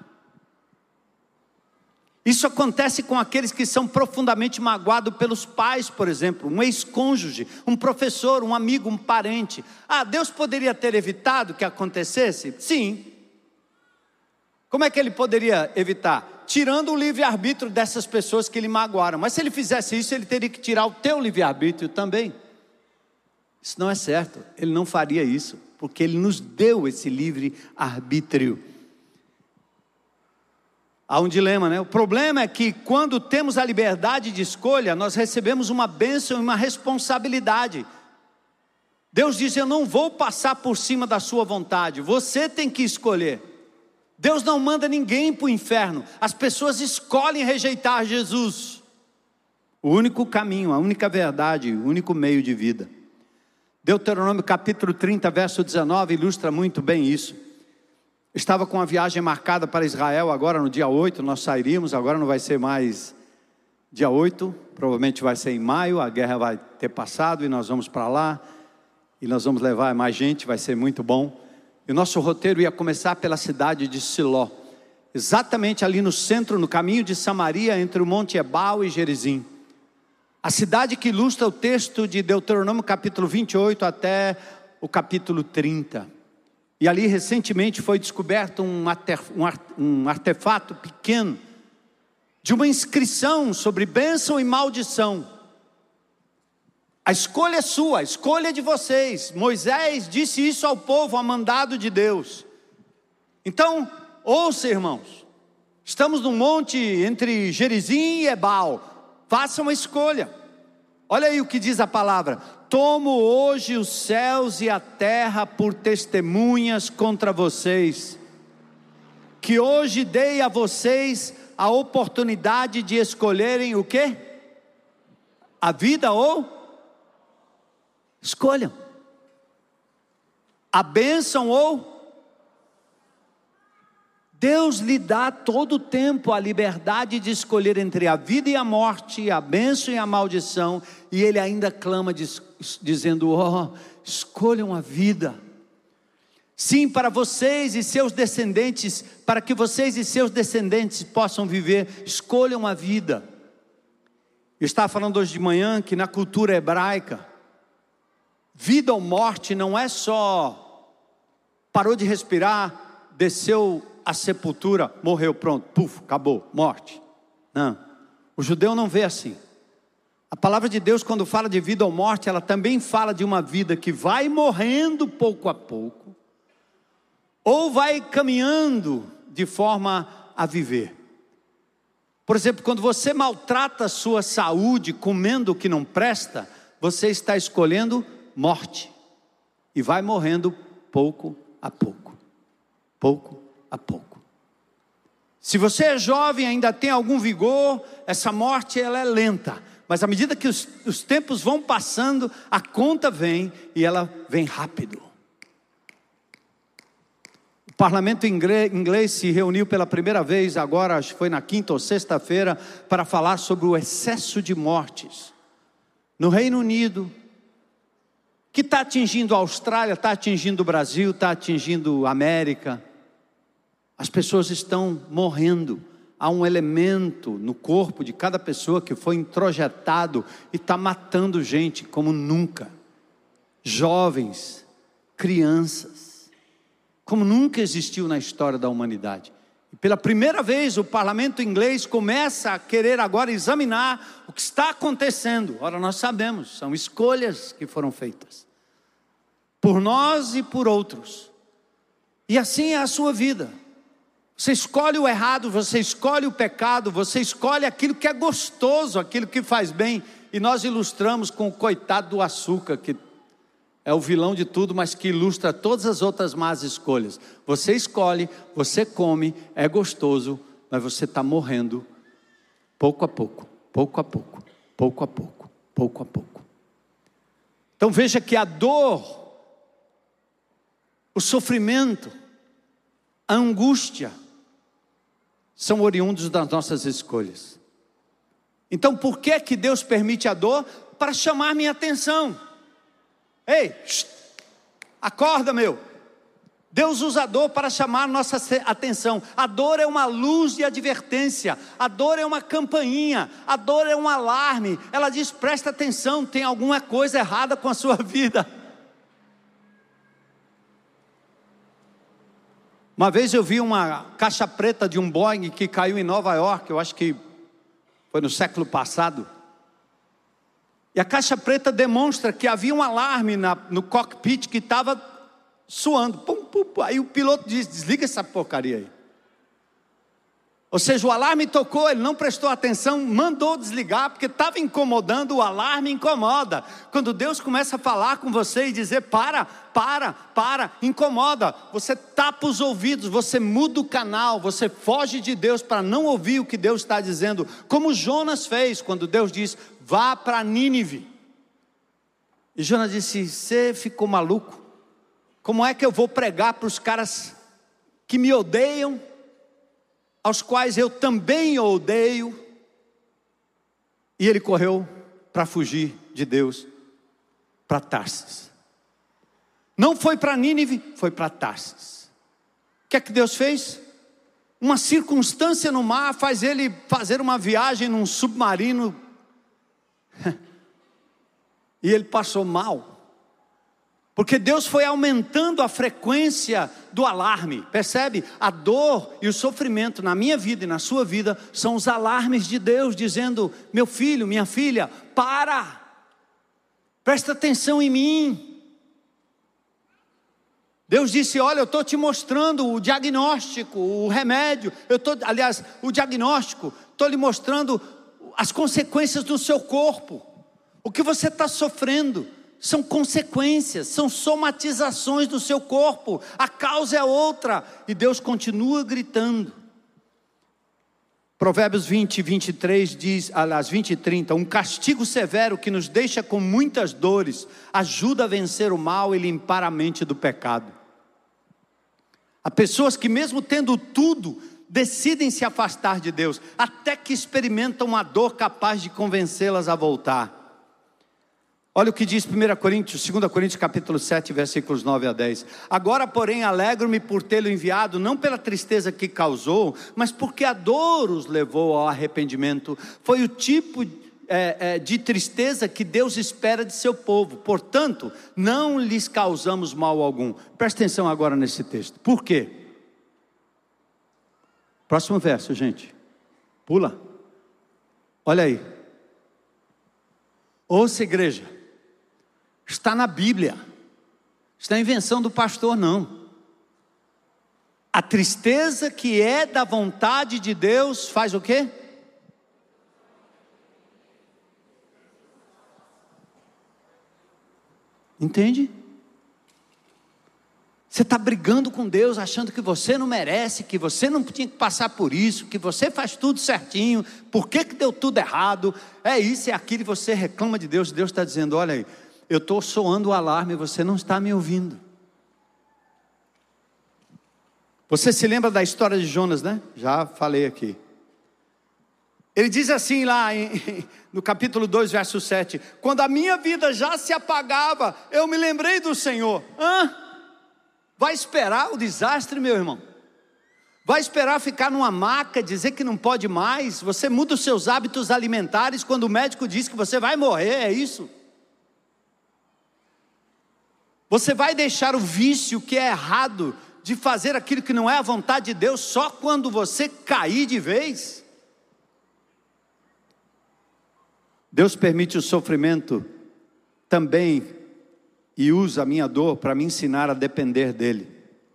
A: Isso acontece com aqueles que são profundamente magoados pelos pais, por exemplo, um ex-cônjuge, um professor, um amigo, um parente. Ah, Deus poderia ter evitado que acontecesse? Sim. Como é que Ele poderia evitar? Tirando o livre-arbítrio dessas pessoas que Ele magoaram. Mas se Ele fizesse isso, Ele teria que tirar o teu livre-arbítrio também. Isso não é certo. Ele não faria isso, porque Ele nos deu esse livre-arbítrio. Há um dilema, né? O problema é que quando temos a liberdade de escolha, nós recebemos uma bênção e uma responsabilidade. Deus diz, eu não vou passar por cima da sua vontade, você tem que escolher. Deus não manda ninguém para o inferno, as pessoas escolhem rejeitar Jesus. O único caminho, a única verdade, o único meio de vida. Deuteronômio capítulo trinta, verso dezenove, ilustra muito bem isso. Estava com a viagem marcada para Israel agora no dia oito, nós sairíamos, agora não vai ser mais dia oito, provavelmente vai ser em maio, a guerra vai ter passado e nós vamos para lá, e nós vamos levar mais gente, vai ser muito bom. E o nosso roteiro ia começar pela cidade de Siló, exatamente ali no centro, no caminho de Samaria, entre o Monte Ebal e Gerizim. A cidade que ilustra o texto de Deuteronômio capítulo vinte e oito até o capítulo trinta. E ali recentemente foi descoberto um, um artefato pequeno, de uma inscrição sobre bênção e maldição. A escolha é sua, a escolha é de vocês. Moisés disse isso ao povo, a mandado de Deus. Então, ouça, irmãos, estamos num monte entre Gerizim e Ebal, faça uma escolha. Olha aí o que diz a palavra: tomo hoje os céus e a terra por testemunhas contra vocês, que hoje dei a vocês a oportunidade de escolherem o quê? A vida ou? Escolham. A bênção ou? Deus lhe dá todo o tempo a liberdade de escolher entre a vida e a morte, a bênção e a maldição, e Ele ainda clama diz, dizendo, oh, escolham a vida. Sim, para vocês e seus descendentes, para que vocês e seus descendentes possam viver, escolham a vida. Eu estava falando hoje de manhã que na cultura hebraica, vida ou morte não é só parou de respirar, desceu a sepultura, morreu, pronto, puf, acabou, morte. Não, o judeu não vê assim. A palavra de Deus, quando fala de vida ou morte, ela também fala de uma vida que vai morrendo pouco a pouco, ou vai caminhando de forma a viver. Por exemplo, quando você maltrata a sua saúde comendo o que não presta, você está escolhendo morte. E vai morrendo pouco a pouco. Pouco a pouco. Se você é jovem, ainda tem algum vigor, essa morte ela é lenta. Mas à medida que os, os tempos vão passando, a conta vem e ela vem rápido. O parlamento inglês, inglês se reuniu pela primeira vez, agora acho que foi na quinta ou sexta-feira, para falar sobre o excesso de mortes. No Reino Unido, que está atingindo a Austrália, está atingindo o Brasil, está atingindo a América. As pessoas estão morrendo. Há um elemento no corpo de cada pessoa que foi introjetado e está matando gente como nunca. Jovens, crianças, como nunca existiu na história da humanidade. E pela primeira vez o parlamento inglês começa a querer agora examinar o que está acontecendo. Ora, nós sabemos, são escolhas que foram feitas. Por nós e por outros. E assim é a sua vida. Você escolhe o errado, você escolhe o pecado, você escolhe aquilo que é gostoso, aquilo que faz bem. E nós ilustramos com o coitado do açúcar, que é o vilão de tudo, mas que ilustra todas as outras más escolhas. Você escolhe, você come, é gostoso, mas você está morrendo pouco a pouco, pouco a pouco, pouco a pouco, pouco a pouco. Então veja que a dor, o sofrimento, a angústia, são oriundos das nossas escolhas. Então por que que Deus permite a dor? Para chamar minha atenção. Ei, acorda meu. Deus usa a dor para chamar nossa atenção. A dor é uma luz de advertência. A dor é uma campainha. A dor é um alarme. Ela diz, presta atenção, tem alguma coisa errada com a sua vida. Uma vez eu vi uma caixa preta de um Boeing que caiu em Nova York, eu acho que foi no século passado. E a caixa preta demonstra que havia um alarme na, no cockpit que estava suando. Pum, pum, pum. Aí o piloto diz, desliga essa porcaria aí. Ou seja, o alarme tocou, ele não prestou atenção, mandou desligar, porque estava incomodando, o alarme incomoda. Quando Deus começa a falar com você e dizer, para, para, para, incomoda. Você tapa os ouvidos, você muda o canal, você foge de Deus para não ouvir o que Deus está dizendo. Como Jonas fez, quando Deus diz, vá para Nínive. E Jonas disse, você ficou maluco? Como é que eu vou pregar para os caras que me odeiam? Aos quais eu também odeio. E ele correu para fugir de Deus, para Tarsis. Não foi para Nínive, foi para Tarsis. O que é que Deus fez? Uma circunstância no mar faz ele fazer uma viagem num submarino. E ele passou mal. Porque Deus foi aumentando a frequência do alarme, percebe? A dor e o sofrimento na minha vida e na sua vida são os alarmes de Deus dizendo, meu filho, minha filha, para, presta atenção em mim. Deus disse, olha, eu estou te mostrando o diagnóstico, o remédio, eu estou, aliás, o diagnóstico, estou lhe mostrando as consequências do seu corpo, o que você está sofrendo. São consequências, são somatizações do seu corpo. A causa é outra. E Deus continua gritando. Provérbios vinte, vinte e três diz, aliás, vinte e trinta, um castigo severo que nos deixa com muitas dores, ajuda a vencer o mal e limpar a mente do pecado. Há pessoas que mesmo tendo tudo, decidem se afastar de Deus, até que experimentam uma dor capaz de convencê-las a voltar. Olha o que diz primeira Coríntios, segunda Coríntios capítulo sete, versículos nove a dez. Agora, porém, alegro-me por tê-lo enviado, não pela tristeza que causou, mas porque a dor os levou ao arrependimento. Foi o tipo é, é, de tristeza que Deus espera de seu povo. Portanto, não lhes causamos mal algum. Presta atenção agora nesse texto. Por quê? Próximo verso, gente. Pula. Olha aí. Ouça, igreja. Está na Bíblia. Está na invenção do pastor, não. A tristeza que é da vontade de Deus faz o quê? Entende? Você está brigando com Deus, achando que você não merece, que você não tinha que passar por isso, que você faz tudo certinho, por que que deu tudo errado, é isso, é aquilo, e você reclama de Deus. Deus está dizendo: olha aí, eu estou soando o alarme, você não está me ouvindo. Você se lembra da história de Jonas, né? Já falei aqui. Ele diz assim lá em, no capítulo dois, verso sete: quando a minha vida já se apagava, eu me lembrei do Senhor. Hã? Vai esperar o desastre, meu irmão? Vai esperar ficar numa maca, dizer que não pode mais? Você muda os seus hábitos alimentares quando o médico diz que você vai morrer, é isso? Você vai deixar o vício que é errado de fazer aquilo que não é a vontade de Deus só quando você cair de vez? Deus permite o sofrimento também e usa a minha dor para me ensinar a depender dEle.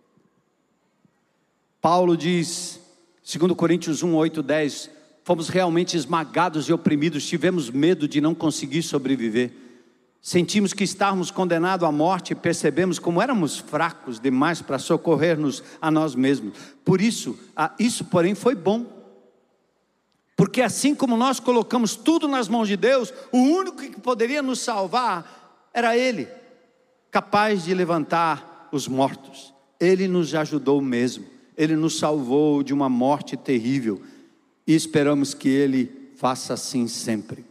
A: Paulo diz, segundo Coríntios um, oito, dez, fomos realmente esmagados e oprimidos, tivemos medo de não conseguir sobreviver. Sentimos que estávamos condenados à morte e percebemos como éramos fracos demais para socorrer-nos a nós mesmos. Por isso, isso porém foi bom. Porque assim como nós colocamos tudo nas mãos de Deus, o único que poderia nos salvar era Ele, capaz de levantar os mortos. Ele nos ajudou mesmo, Ele nos salvou de uma morte terrível, e esperamos que Ele faça assim sempre.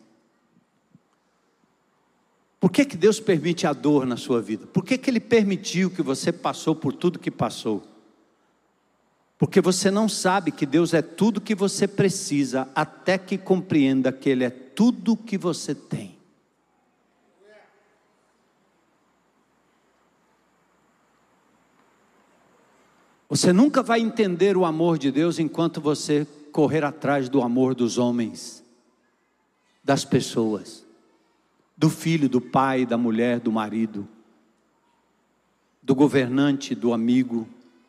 A: Por que que Deus permite a dor na sua vida? Por que que Ele permitiu que você passou por tudo que passou? Porque você não sabe que Deus é tudo que você precisa, até que compreenda que Ele é tudo que você tem. Você nunca vai entender o amor de Deus enquanto você correr atrás do amor dos homens, das pessoas, do filho, do pai, da mulher, do marido, do governante, do amigo,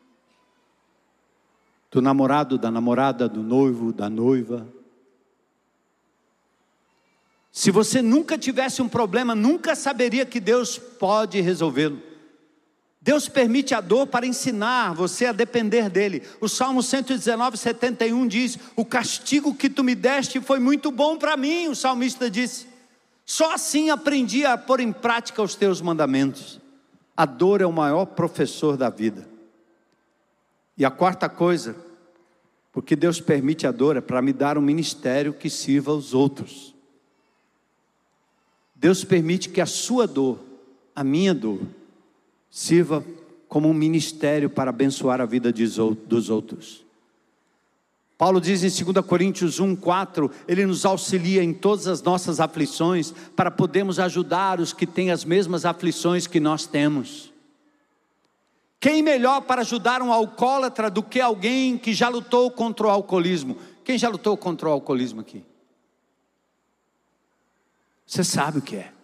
A: do namorado, da namorada, do noivo, da noiva. Se você nunca tivesse um problema, nunca saberia que Deus pode resolvê-lo. Deus permite a dor para ensinar você a depender dEle. O Salmo cento e dezenove, setenta e um diz: o castigo que tu me deste foi muito bom para mim, o salmista disse. Só assim aprendi a pôr em prática os teus mandamentos. A dor é o maior professor da vida. E a quarta coisa, porque Deus permite a dor, é para me dar um ministério que sirva aos outros. Deus permite que a sua dor, a minha dor, sirva como um ministério para abençoar a vida dos outros. Paulo diz em dois Coríntios um, quatro, Ele nos auxilia em todas as nossas aflições, para podermos ajudar os que têm as mesmas aflições que nós temos. Quem melhor para ajudar um alcoólatra do que alguém que já lutou contra o alcoolismo? Quem já lutou contra o alcoolismo aqui? Você sabe o que é.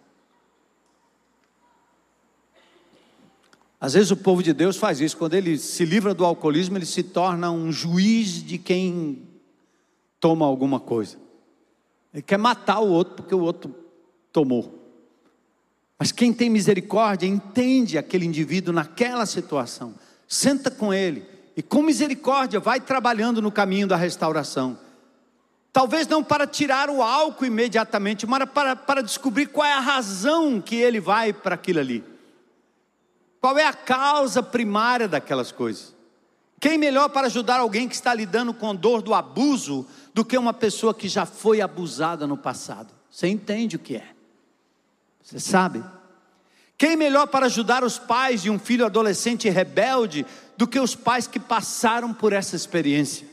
A: Às vezes o povo de Deus faz isso, quando ele se livra do alcoolismo, ele se torna um juiz de quem toma alguma coisa. Ele quer matar o outro porque o outro tomou. Mas quem tem misericórdia entende aquele indivíduo naquela situação, senta com ele e com misericórdia vai trabalhando no caminho da restauração. Talvez não para tirar o álcool imediatamente, mas para, para descobrir qual é a razão que ele vai para aquilo ali. Qual é a causa primária daquelas coisas? Quem melhor para ajudar alguém que está lidando com a dor do abuso do que uma pessoa que já foi abusada no passado? Você entende o que é? Você sabe? Quem melhor para ajudar os pais de um filho adolescente rebelde do que os pais que passaram por essa experiência?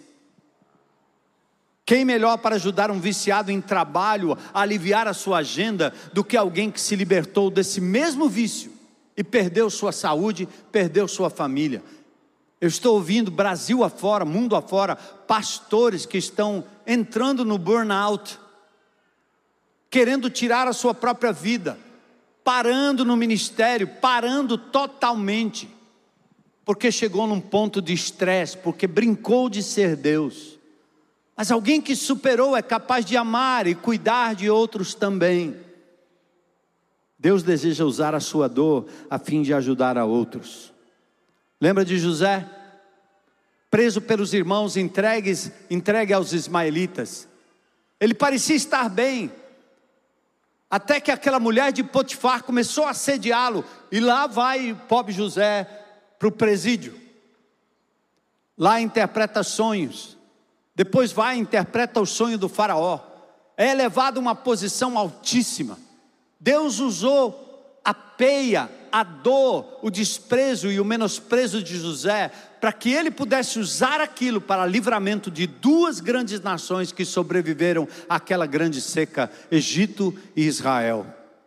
A: Quem melhor para ajudar um viciado em trabalho a aliviar a sua agenda do que alguém que se libertou desse mesmo vício e perdeu sua saúde, perdeu sua família? Eu estou ouvindo Brasil afora, mundo afora, pastores que estão entrando no burnout, querendo tirar a sua própria vida, parando no ministério, parando totalmente, porque chegou num ponto de estresse, porque brincou de ser Deus. Mas alguém que superou é capaz de amar e cuidar de outros também. Deus deseja usar a sua dor a fim de ajudar a outros. Lembra de José? Preso pelos irmãos, entregues, entregue aos ismaelitas. Ele parecia estar bem, até que aquela mulher de Potifar começou a assediá-lo, e lá vai o pobre José para o presídio. Lá interpreta sonhos, depois vai e interpreta o sonho do faraó, é elevado a uma posição altíssima. Deus usou a peia, a dor, o desprezo e o menosprezo de José, para que ele pudesse usar aquilo para livramento de duas grandes nações que sobreviveram àquela grande seca, Egito e Israel.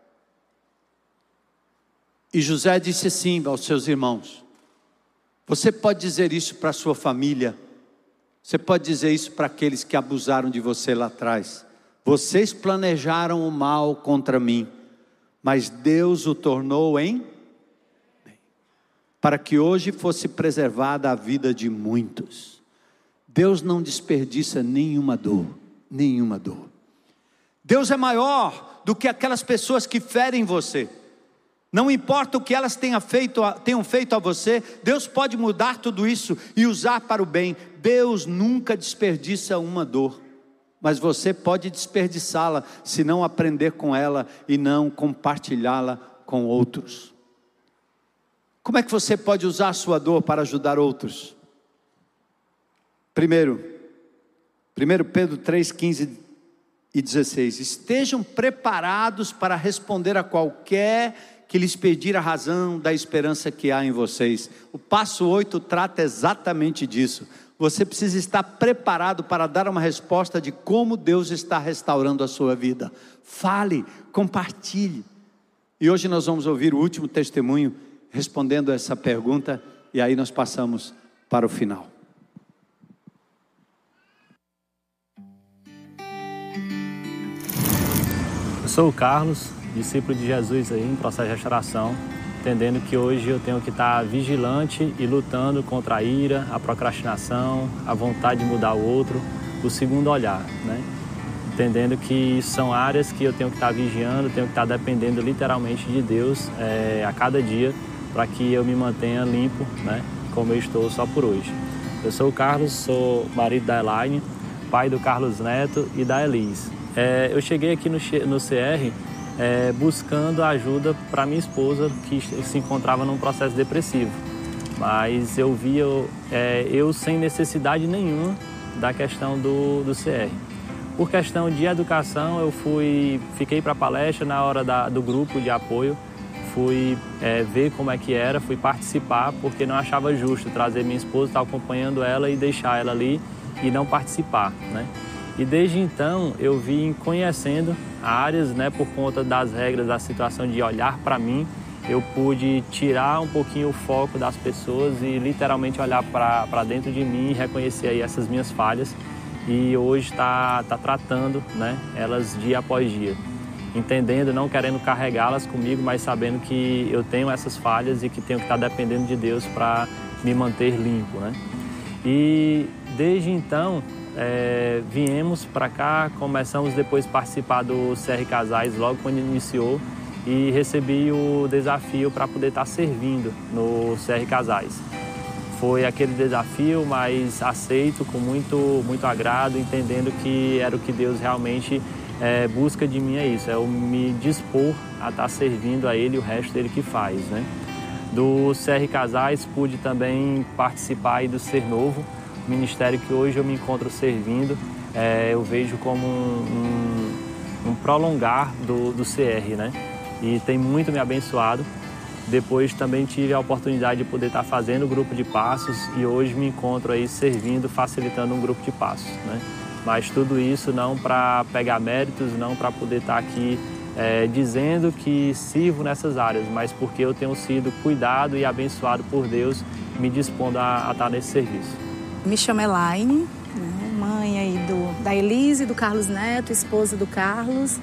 A: E José disse assim aos seus irmãos: você pode dizer isso para a sua família, você pode dizer isso para aqueles que abusaram de você lá atrás. Vocês planejaram o mal contra mim, mas Deus o tornou em bem, para que hoje fosse preservada a vida de muitos. Deus não desperdiça nenhuma dor, nenhuma dor. Deus é maior do que aquelas pessoas que ferem você. Não importa o que elas tenham feito, tenham feito a você, Deus pode mudar tudo isso e usar para o bem. Deus nunca desperdiça uma dor, mas você pode desperdiçá-la se não aprender com ela e não compartilhá-la com outros. Como é que você pode usar a sua dor para ajudar outros? Primeiro, primeiro Pedro três, quinze e dezesseis. Estejam preparados para responder a qualquer que lhes pedir a razão da esperança que há em vocês. O passo oito trata exatamente disso. Você precisa estar preparado para dar uma resposta de como Deus está restaurando a sua vida. Fale, compartilhe. E hoje nós vamos ouvir o último testemunho respondendo essa pergunta, e aí nós passamos para o final.
B: Eu sou o Carlos, discípulo de Jesus aí em processo de restauração, entendendo que hoje eu tenho que estar vigilante e lutando contra a ira, a procrastinação, a vontade de mudar o outro, o segundo olhar, né? Entendendo que são áreas que eu tenho que estar vigiando, tenho que estar dependendo literalmente de Deus é, a cada dia, para que eu me mantenha limpo, né? Como eu estou só por hoje. Eu sou o Carlos, sou marido da Elaine, pai do Carlos Neto e da Elis. É, eu cheguei aqui no, no C R É, buscando ajuda para minha esposa, que se encontrava num processo depressivo. Mas eu via é, eu sem necessidade nenhuma da questão do, do C R. Por questão de educação, eu fui, fiquei para a palestra na hora da, do grupo de apoio, fui é, ver como é que era, fui participar, porque não achava justo trazer minha esposa, estar acompanhando ela e deixar ela ali e não participar, né? E desde então eu vim conhecendo áreas, né, por conta das regras da situação de olhar para mim, eu pude tirar um pouquinho o foco das pessoas e literalmente olhar para dentro de mim e reconhecer aí essas minhas falhas, e hoje está tá tratando, né, elas dia após dia, entendendo, não querendo carregá-las comigo, mas sabendo que eu tenho essas falhas e que tenho que estar dependendo de Deus para me manter limpo, né? E desde então É, viemos para cá, começamos depois a participar do C R Casais logo quando iniciou, e recebi o desafio para poder estar servindo no C R Casais. Foi aquele desafio, mas aceito com muito, muito agrado, entendendo que era o que Deus realmente é, busca de mim, é isso, é eu me dispor a estar servindo a Ele e o resto dele que faz, né? Do C R Casais pude também participar aí do Ser Novo, ministério que hoje eu me encontro servindo, é, eu vejo como um, um, um prolongar do, do C R, né? E tem muito me abençoado. Depois também tive a oportunidade de poder estar fazendo o grupo de passos, e hoje me encontro aí servindo, facilitando um grupo de passos, né? Mas tudo isso não para pegar méritos, não para poder estar aqui é, dizendo que sirvo nessas áreas, mas porque eu tenho sido cuidado e abençoado por Deus, me dispondo a, a estar nesse serviço.
C: Me chamo Elaine, né, mãe aí do, da Elise, do Carlos Neto, esposa do Carlos.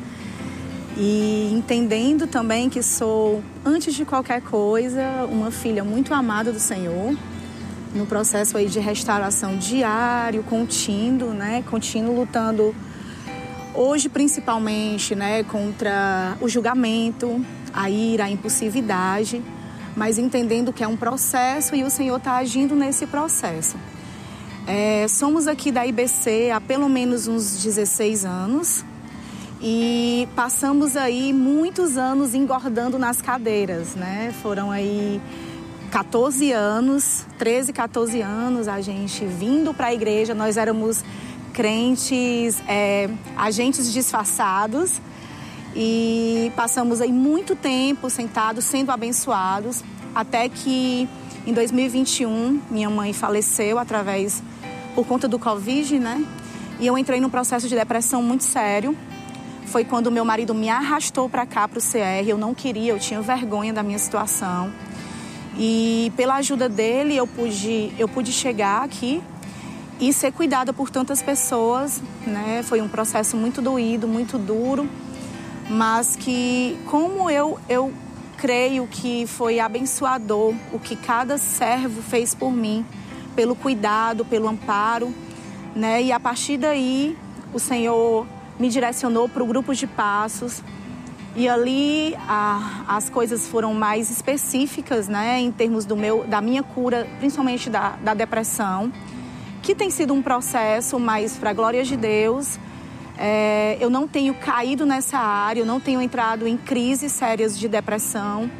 C: E entendendo também que sou, antes de qualquer coisa, uma filha muito amada do Senhor. No processo aí de restauração diário, contínuo, né, contínuo lutando, hoje principalmente, né, contra o julgamento, a ira, a impulsividade, mas entendendo que é um processo e o Senhor está agindo nesse processo. É, somos aqui da I B C há pelo menos uns dezesseis anos e passamos aí muitos anos engordando nas cadeiras, né? Foram aí quatorze anos, treze, quatorze anos a gente vindo para a igreja. Nós éramos crentes, é, agentes disfarçados e passamos aí muito tempo sentados, sendo abençoados, até que em dois mil e vinte e um minha mãe faleceu através, por conta do Covid, né? E eu entrei num processo de depressão muito sério. Foi quando meu marido me arrastou para cá, para o C R. Eu não queria, eu tinha vergonha da minha situação. E pela ajuda dele eu pude, eu pude chegar aqui e ser cuidada por tantas pessoas, né? Foi um processo muito doído, muito duro, mas que como eu, eu creio que foi abençoador o que cada servo fez por mim, pelo cuidado, pelo amparo, né? E a partir daí o Senhor me direcionou para o grupo de passos. E ali a, as coisas foram mais específicas, né, em termos do meu, da minha cura, principalmente da, da depressão, que tem sido um processo, mas para a glória de Deus, é, eu não tenho caído nessa área, eu não tenho entrado em crises sérias de depressão.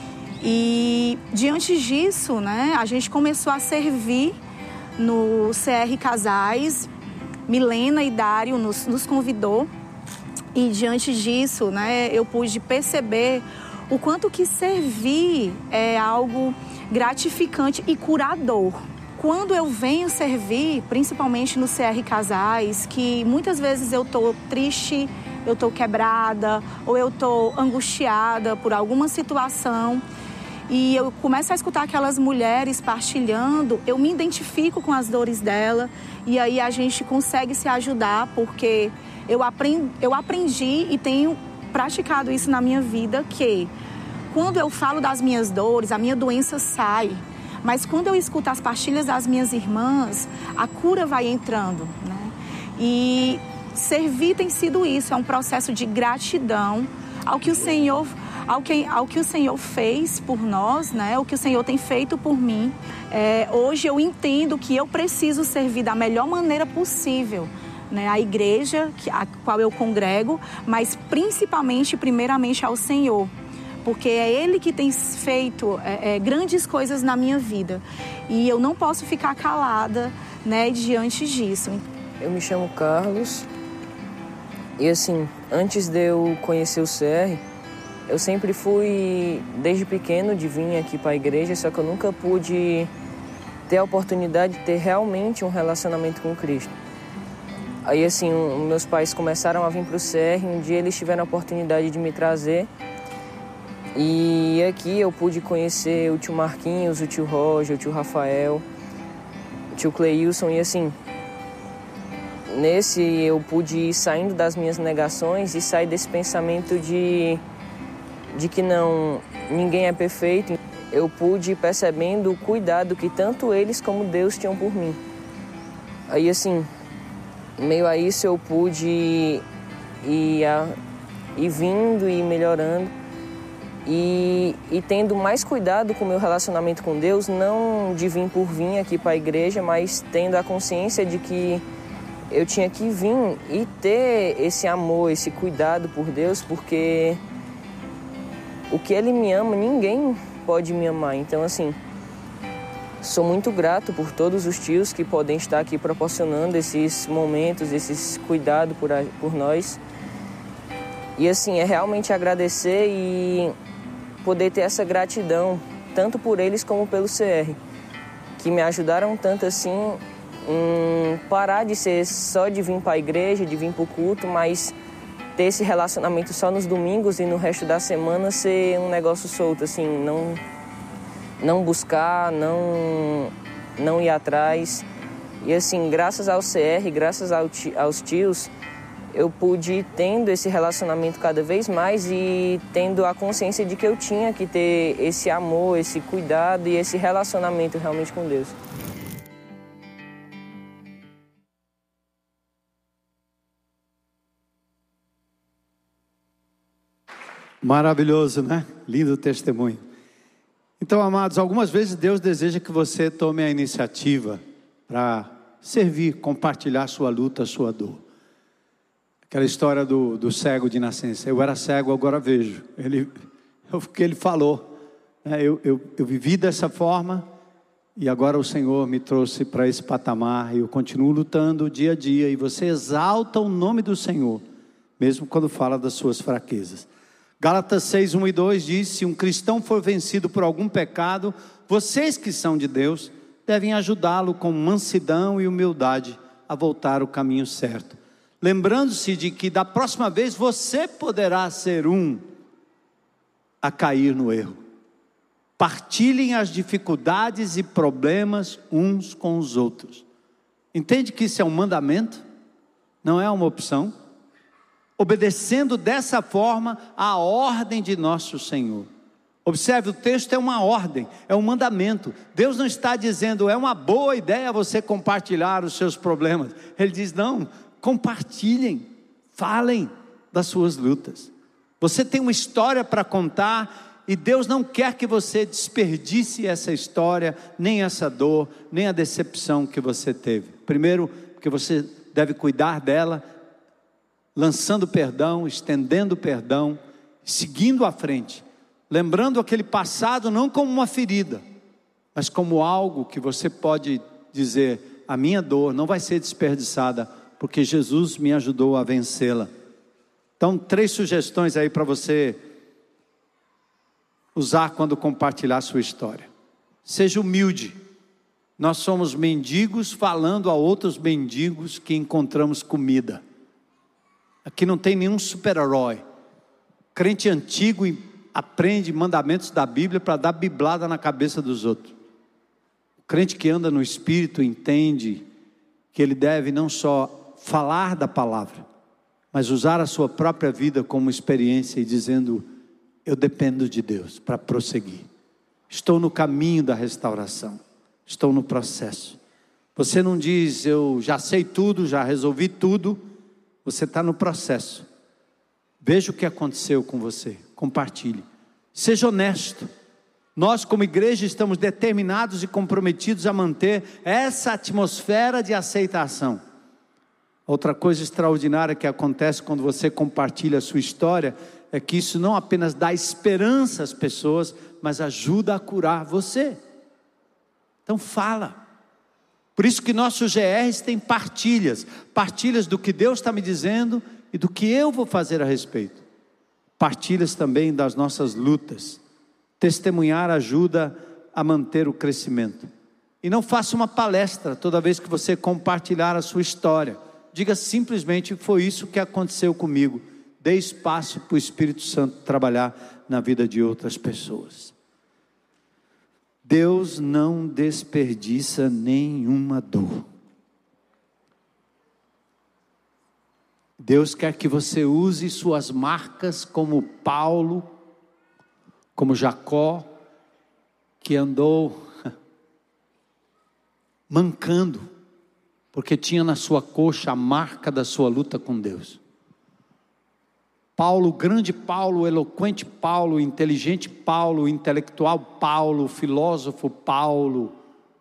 C: E diante disso, né, a gente começou a servir no C R Casais. Milena e Dário nos, nos convidou. E diante disso, né, eu pude perceber o quanto que servir é algo gratificante e curador. Quando eu venho servir, principalmente no C R Casais, que muitas vezes eu tô triste, eu tô quebrada, ou eu tô angustiada por alguma situação, e eu começo a escutar aquelas mulheres partilhando, eu me identifico com as dores dela, e aí a gente consegue se ajudar, porque Eu aprendi, eu aprendi e tenho praticado isso na minha vida, que quando eu falo das minhas dores, a minha doença sai. Mas quando eu escuto as partilhas das minhas irmãs, a cura vai entrando, né? E servir tem sido isso, é um processo de gratidão ao que o Senhor, ao que, ao que o Senhor fez por nós, né? O que o Senhor tem feito por mim. É, hoje eu entendo que eu preciso servir da melhor maneira possível, né, a igreja a qual eu congrego, mas principalmente, primeiramente ao Senhor, porque é Ele que tem feito é, é, grandes coisas na minha vida e eu não posso ficar calada, né, diante disso.
D: Eu me chamo Carlos e assim, antes de eu conhecer o C R, eu sempre fui, desde pequeno, de vir aqui para a igreja, só que eu nunca pude ter a oportunidade de ter realmente um relacionamento com Cristo. Aí, assim, um, meus pais começaram a vir para o C R, um dia eles tiveram a oportunidade de me trazer. E aqui eu pude conhecer o tio Marquinhos, o tio Roger, o tio Rafael, o tio Cleilson. E, assim, nesse eu pude ir saindo das minhas negações e sair desse pensamento de, de que não, ninguém é perfeito. Eu pude ir percebendo o cuidado que tanto eles como Deus tinham por mim. Aí, assim, meio a isso eu pude ir, a, ir vindo e melhorando e, e tendo mais cuidado com o meu relacionamento com Deus, não de vir por vir aqui para a igreja, mas tendo a consciência de que eu tinha que vir e ter esse amor, esse cuidado por Deus, porque o que Ele me ama, ninguém pode me amar. Então, assim, sou muito grato por todos os tios que podem estar aqui proporcionando esses momentos, esses cuidados por, por nós. E assim, é realmente agradecer e poder ter essa gratidão, tanto por eles como pelo C R, que me ajudaram tanto assim em parar de ser só de vir para a igreja, de vir para o culto, mas ter esse relacionamento só nos domingos e no resto da semana ser um negócio solto, assim, não... não buscar, não, não ir atrás. E assim, graças ao C R, graças ao, aos tios, eu pude ir tendo esse relacionamento cada vez mais e tendo a consciência de que eu tinha que ter esse amor, esse cuidado e esse relacionamento realmente com Deus.
A: Maravilhoso, né? Lindo testemunho. Então, amados, algumas vezes Deus deseja que você tome a iniciativa para servir, compartilhar sua luta, sua dor. Aquela história do, do cego de nascença. Eu era cego, agora vejo. Ele, o que ele falou. Né? Eu, eu, eu vivi dessa forma e agora o Senhor me trouxe para esse patamar. E eu continuo lutando dia a dia. E você exalta o nome do Senhor, mesmo quando fala das suas fraquezas. Gálatas seis, um e dois diz: se um cristão for vencido por algum pecado, vocês que são de Deus, devem ajudá-lo com mansidão e humildade a voltar ao caminho certo. Lembrando-se de que da próxima vez você poderá ser um a cair no erro. Partilhem as dificuldades e problemas uns com os outros. Entende que isso é um mandamento? Não é uma opção? Obedecendo dessa forma a ordem de nosso Senhor. Observe, o texto é uma ordem, é um mandamento. Deus não está dizendo, é uma boa ideia você compartilhar os seus problemas. Ele diz, não, compartilhem, falem das suas lutas. Você tem uma história para contar e Deus não quer que você desperdice essa história, nem essa dor, nem a decepção que você teve. Primeiro, porque você deve cuidar dela, lançando perdão, estendendo perdão, seguindo à frente, lembrando aquele passado não como uma ferida, mas como algo que você pode dizer, a minha dor não vai ser desperdiçada, porque Jesus me ajudou a vencê-la. Então, três sugestões aí para você usar quando compartilhar a sua história. Seja humilde. Nós somos mendigos falando a outros mendigos que encontramos comida. Aqui não tem nenhum super-herói. Crente antigo aprende mandamentos da Bíblia para dar biblada na cabeça dos outros. O crente que anda no Espírito entende que ele deve não só falar da palavra, mas usar a sua própria vida como experiência e dizendo, eu dependo de Deus para prosseguir. Estou no caminho da restauração. Estou no processo. Você não diz, eu já sei tudo, já resolvi tudo. Você está no processo. Veja o que aconteceu com você. Compartilhe. Seja honesto. Nós como igreja estamos determinados e comprometidos a manter essa atmosfera de aceitação. Outra coisa extraordinária que acontece quando você compartilha a sua história é que isso não apenas dá esperança às pessoas, mas ajuda a curar você. Então fala. Por isso que nossos G Rs têm partilhas, partilhas do que Deus está me dizendo e do que eu vou fazer a respeito. Partilhas também das nossas lutas. Testemunhar ajuda a manter o crescimento. E não faça uma palestra toda vez que você compartilhar a sua história. Diga simplesmente, foi isso que aconteceu comigo. Dê espaço para o Espírito Santo trabalhar na vida de outras pessoas. Deus não desperdiça nenhuma dor. Deus quer que você use suas marcas como Paulo, como Jacó, que andou mancando, porque tinha na sua coxa a marca da sua luta com Deus. Paulo, grande Paulo, eloquente Paulo, inteligente Paulo, intelectual Paulo, filósofo Paulo,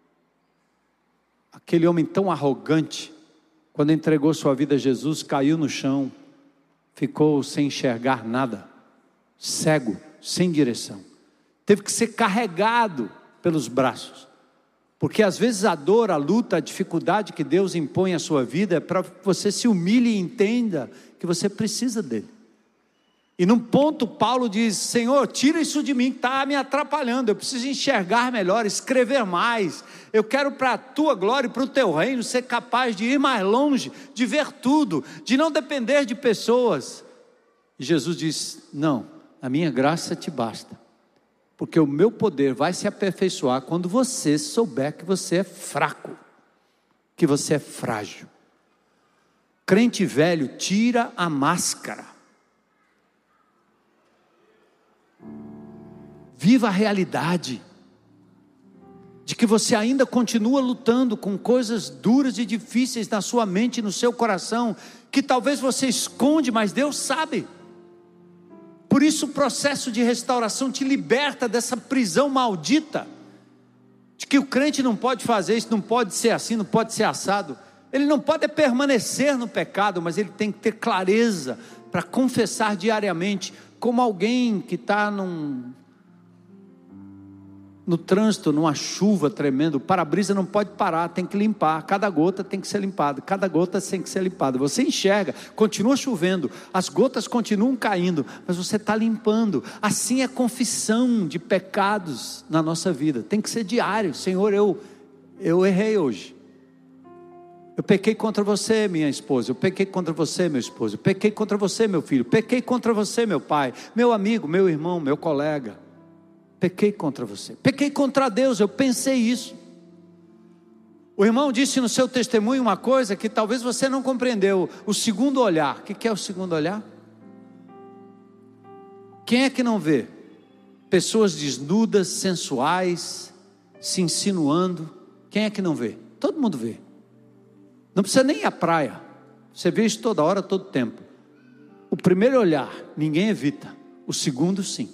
A: aquele homem tão arrogante, quando entregou sua vida a Jesus, caiu no chão, ficou sem enxergar nada, cego, sem direção, teve que ser carregado pelos braços, porque às vezes a dor, a luta, a dificuldade que Deus impõe à sua vida é para que você se humilhe e entenda que você precisa dele. E num ponto Paulo diz, Senhor, tira isso de mim que está me atrapalhando, eu preciso enxergar melhor, escrever mais, eu quero para a tua glória e para o teu reino ser capaz de ir mais longe, de ver tudo, de não depender de pessoas. E Jesus diz, não, a minha graça te basta, porque o meu poder vai se aperfeiçoar quando você souber que você é fraco, que você é frágil. Crente velho, tira a máscara. Viva a realidade de que você ainda continua lutando com coisas duras e difíceis na sua mente e no seu coração, que talvez você esconde, mas Deus sabe. Por Por isso o processo de restauração te liberta dessa prisão maldita, de que o crente não pode fazer isso, não pode ser assim, não pode ser assado. Ele não pode permanecer no pecado, mas ele tem que ter clareza para confessar diariamente, como alguém que está num, no trânsito, numa chuva tremenda. O para-brisa não pode parar, tem que limpar, cada gota tem que ser limpada, cada gota tem que ser limpada. Você enxerga, continua chovendo, as gotas continuam caindo, mas você está limpando. Assim é a confissão de pecados na nossa vida, tem que ser diário. Senhor, eu, eu errei hoje, eu pequei contra você, minha esposa, eu pequei contra você, meu esposo, eu pequei contra você, meu filho, pequei contra você, meu pai, meu amigo, meu irmão, meu colega, pequei contra você, pequei contra Deus, eu pensei isso. O irmão disse no seu testemunho uma coisa que talvez você não compreendeu, o segundo olhar. O que é o segundo olhar? Quem é que não vê pessoas desnudas, sensuais, se insinuando? Quem é que não vê? Todo mundo vê. Não precisa nem ir à praia, você vê isso toda hora, todo tempo. O primeiro olhar, ninguém evita, o segundo sim.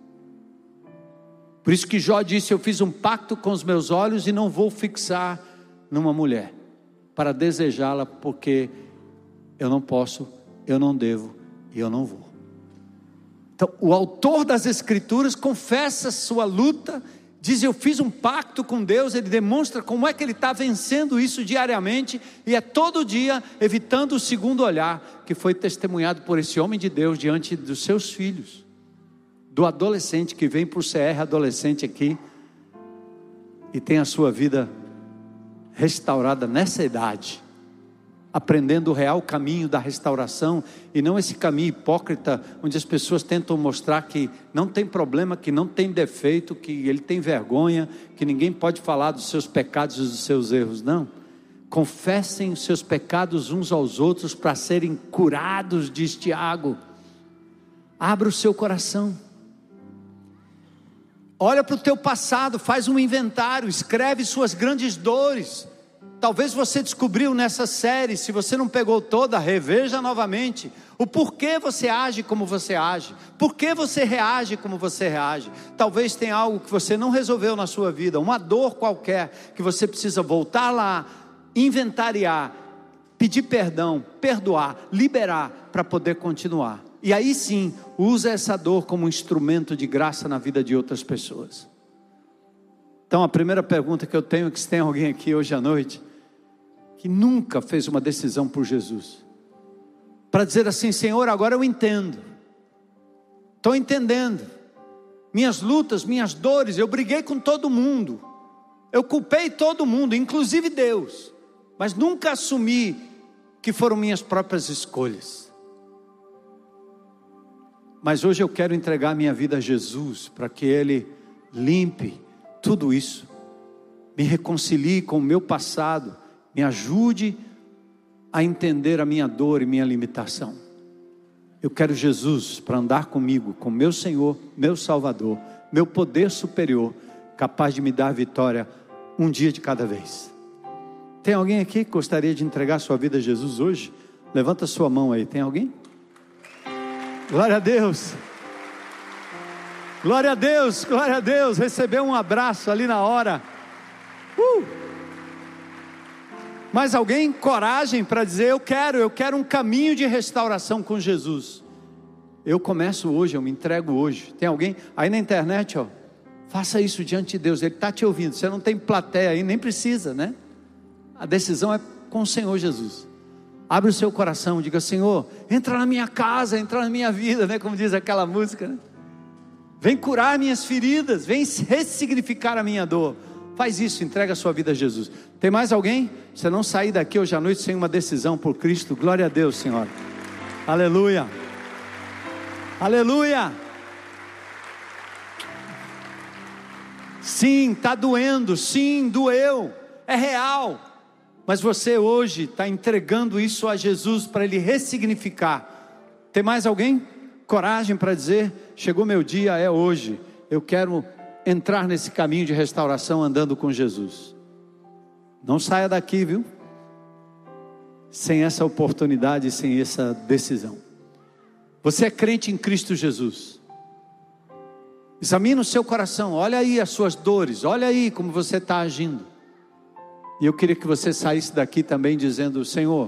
A: Por isso que Jó disse, eu fiz um pacto com os meus olhos e não vou fixar numa mulher, para desejá-la, porque eu não posso, eu não devo e eu não vou. Então o autor das escrituras confessa sua luta, diz, eu fiz um pacto com Deus. Ele demonstra como é que ele está vencendo isso diariamente, e é todo dia evitando o segundo olhar, que foi testemunhado por esse homem de Deus, diante dos seus filhos, do adolescente que vem para o C R adolescente aqui, e tem a sua vida restaurada nessa idade, aprendendo o real caminho da restauração, e não esse caminho hipócrita, onde as pessoas tentam mostrar que não tem problema, que não tem defeito, que ele tem vergonha, que ninguém pode falar dos seus pecados e dos seus erros. Não, confessem os seus pecados uns aos outros, para serem curados, diz Tiago. Abra o seu coração, olha para o teu passado, faz um inventário, escreve suas grandes dores. Talvez você descobriu nessa série, se você não pegou toda, reveja novamente o porquê você age como você age, porquê você reage como você reage. Talvez tenha algo que você não resolveu na sua vida, uma dor qualquer, que você precisa voltar lá, inventariar, pedir perdão, perdoar, liberar, para poder continuar. E aí sim, usa essa dor como um instrumento de graça na vida de outras pessoas. Então a primeira pergunta que eu tenho é que se tem alguém aqui hoje à noite que nunca fez uma decisão por Jesus, para dizer assim, Senhor, agora eu entendo, estou entendendo, minhas lutas, minhas dores, eu briguei com todo mundo, eu culpei todo mundo, inclusive Deus, mas nunca assumi que foram minhas próprias escolhas. Mas hoje eu quero entregar minha vida a Jesus, para que Ele limpe tudo isso, me reconcilie com o meu passado, me ajude a entender a minha dor e minha limitação. Eu quero Jesus para andar comigo, com meu Senhor, meu Salvador, meu poder superior, capaz de me dar vitória um dia de cada vez. Tem alguém aqui que gostaria de entregar sua vida a Jesus hoje? Levanta sua mão aí, tem alguém? Glória a Deus, glória a Deus, glória a Deus. Recebeu um abraço ali na hora. Uh! Mais alguém? Coragem para dizer, eu quero, eu quero um caminho de restauração com Jesus. Eu começo hoje, eu me entrego hoje. Tem alguém? Aí na internet, ó, faça isso diante de Deus, Ele está te ouvindo. Você não tem plateia aí, nem precisa, né? A decisão é com o Senhor Jesus. Abre o seu coração, diga, Senhor, entra na minha casa, entra na minha vida, né? Como diz aquela música, né? Vem curar minhas feridas, vem ressignificar a minha dor. Faz isso, entrega a sua vida a Jesus. Tem mais alguém? Você não sair daqui hoje à noite sem uma decisão por Cristo. Glória a Deus, Senhora. Aleluia. Aleluia. Sim, está doendo. Sim, doeu. É real. Mas você hoje está entregando isso a Jesus para Ele ressignificar. Tem mais alguém? Coragem para dizer, chegou meu dia, é hoje. Eu quero entrar nesse caminho de restauração andando com Jesus. Não saia daqui, viu? Sem essa oportunidade, sem essa decisão. Você é crente em Cristo Jesus. Examina o seu coração, olha aí as suas dores, olha aí como você está agindo. E eu queria que você saísse daqui também dizendo: Senhor,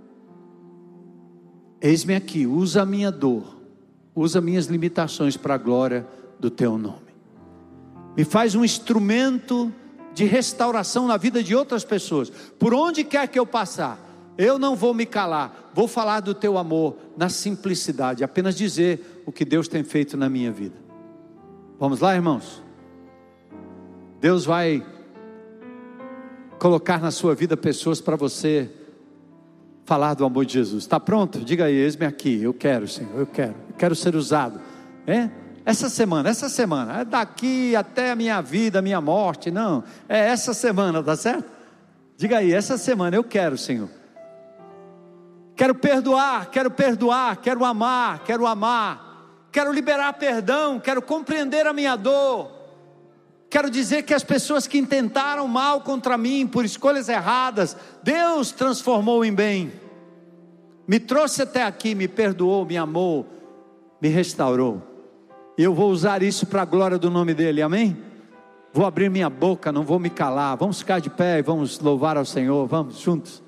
A: eis-me aqui, usa a minha dor, usa minhas limitações para a glória do teu nome. Me faz um instrumento de restauração na vida de outras pessoas. Por onde quer que eu passar, eu não vou me calar, vou falar do teu amor na simplicidade, apenas dizer o que Deus tem feito na minha vida. Vamos lá, irmãos? Deus vai colocar na sua vida pessoas para você falar do amor de Jesus. Está pronto? Diga aí: eis-me aqui, eu quero, Senhor, eu quero, eu quero ser usado. É? Essa semana, essa semana, é daqui até a minha vida, a minha morte, não, é essa semana, tá certo? Diga aí: essa semana eu quero, Senhor. Quero perdoar, quero perdoar, quero amar, quero amar, quero liberar perdão, quero compreender a minha dor. Quero dizer que as pessoas que intentaram mal contra mim por escolhas erradas, Deus transformou em bem. Me trouxe até aqui, me perdoou, me amou, me restaurou. E eu vou usar isso para a glória do nome dele, amém? Vou abrir minha boca, não vou me calar. Vamos ficar de pé e vamos louvar ao Senhor, vamos juntos.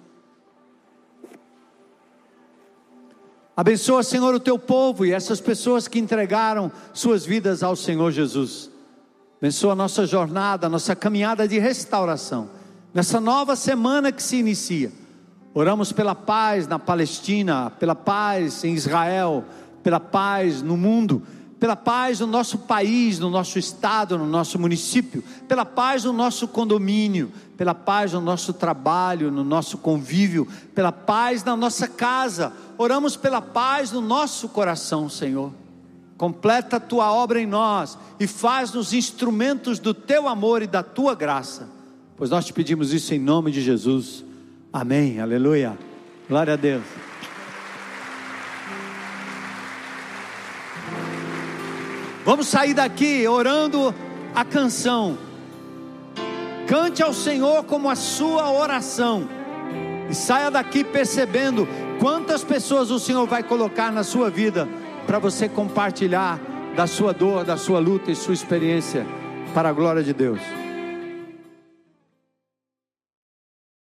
A: Abençoa, Senhor, o teu povo e essas pessoas que entregaram suas vidas ao Senhor Jesus. Abençoa a nossa jornada, a nossa caminhada de restauração, nessa nova semana que se inicia. Oramos pela paz na Palestina, pela paz em Israel, pela paz no mundo, pela paz no nosso país, no nosso estado, no nosso município, pela paz no nosso condomínio, pela paz no nosso trabalho, no nosso convívio, pela paz na nossa casa. Oramos pela paz no nosso coração, Senhor. Completa a tua obra em nós e faz-nos instrumentos do teu amor e da tua graça, pois nós te pedimos isso em nome de Jesus, amém, aleluia, glória a Deus. Vamos sair daqui orando a canção. Cante ao Senhor como a sua oração e saia daqui percebendo quantas pessoas o Senhor vai colocar na sua vida para você compartilhar da sua dor, da sua luta e sua experiência para a glória de Deus.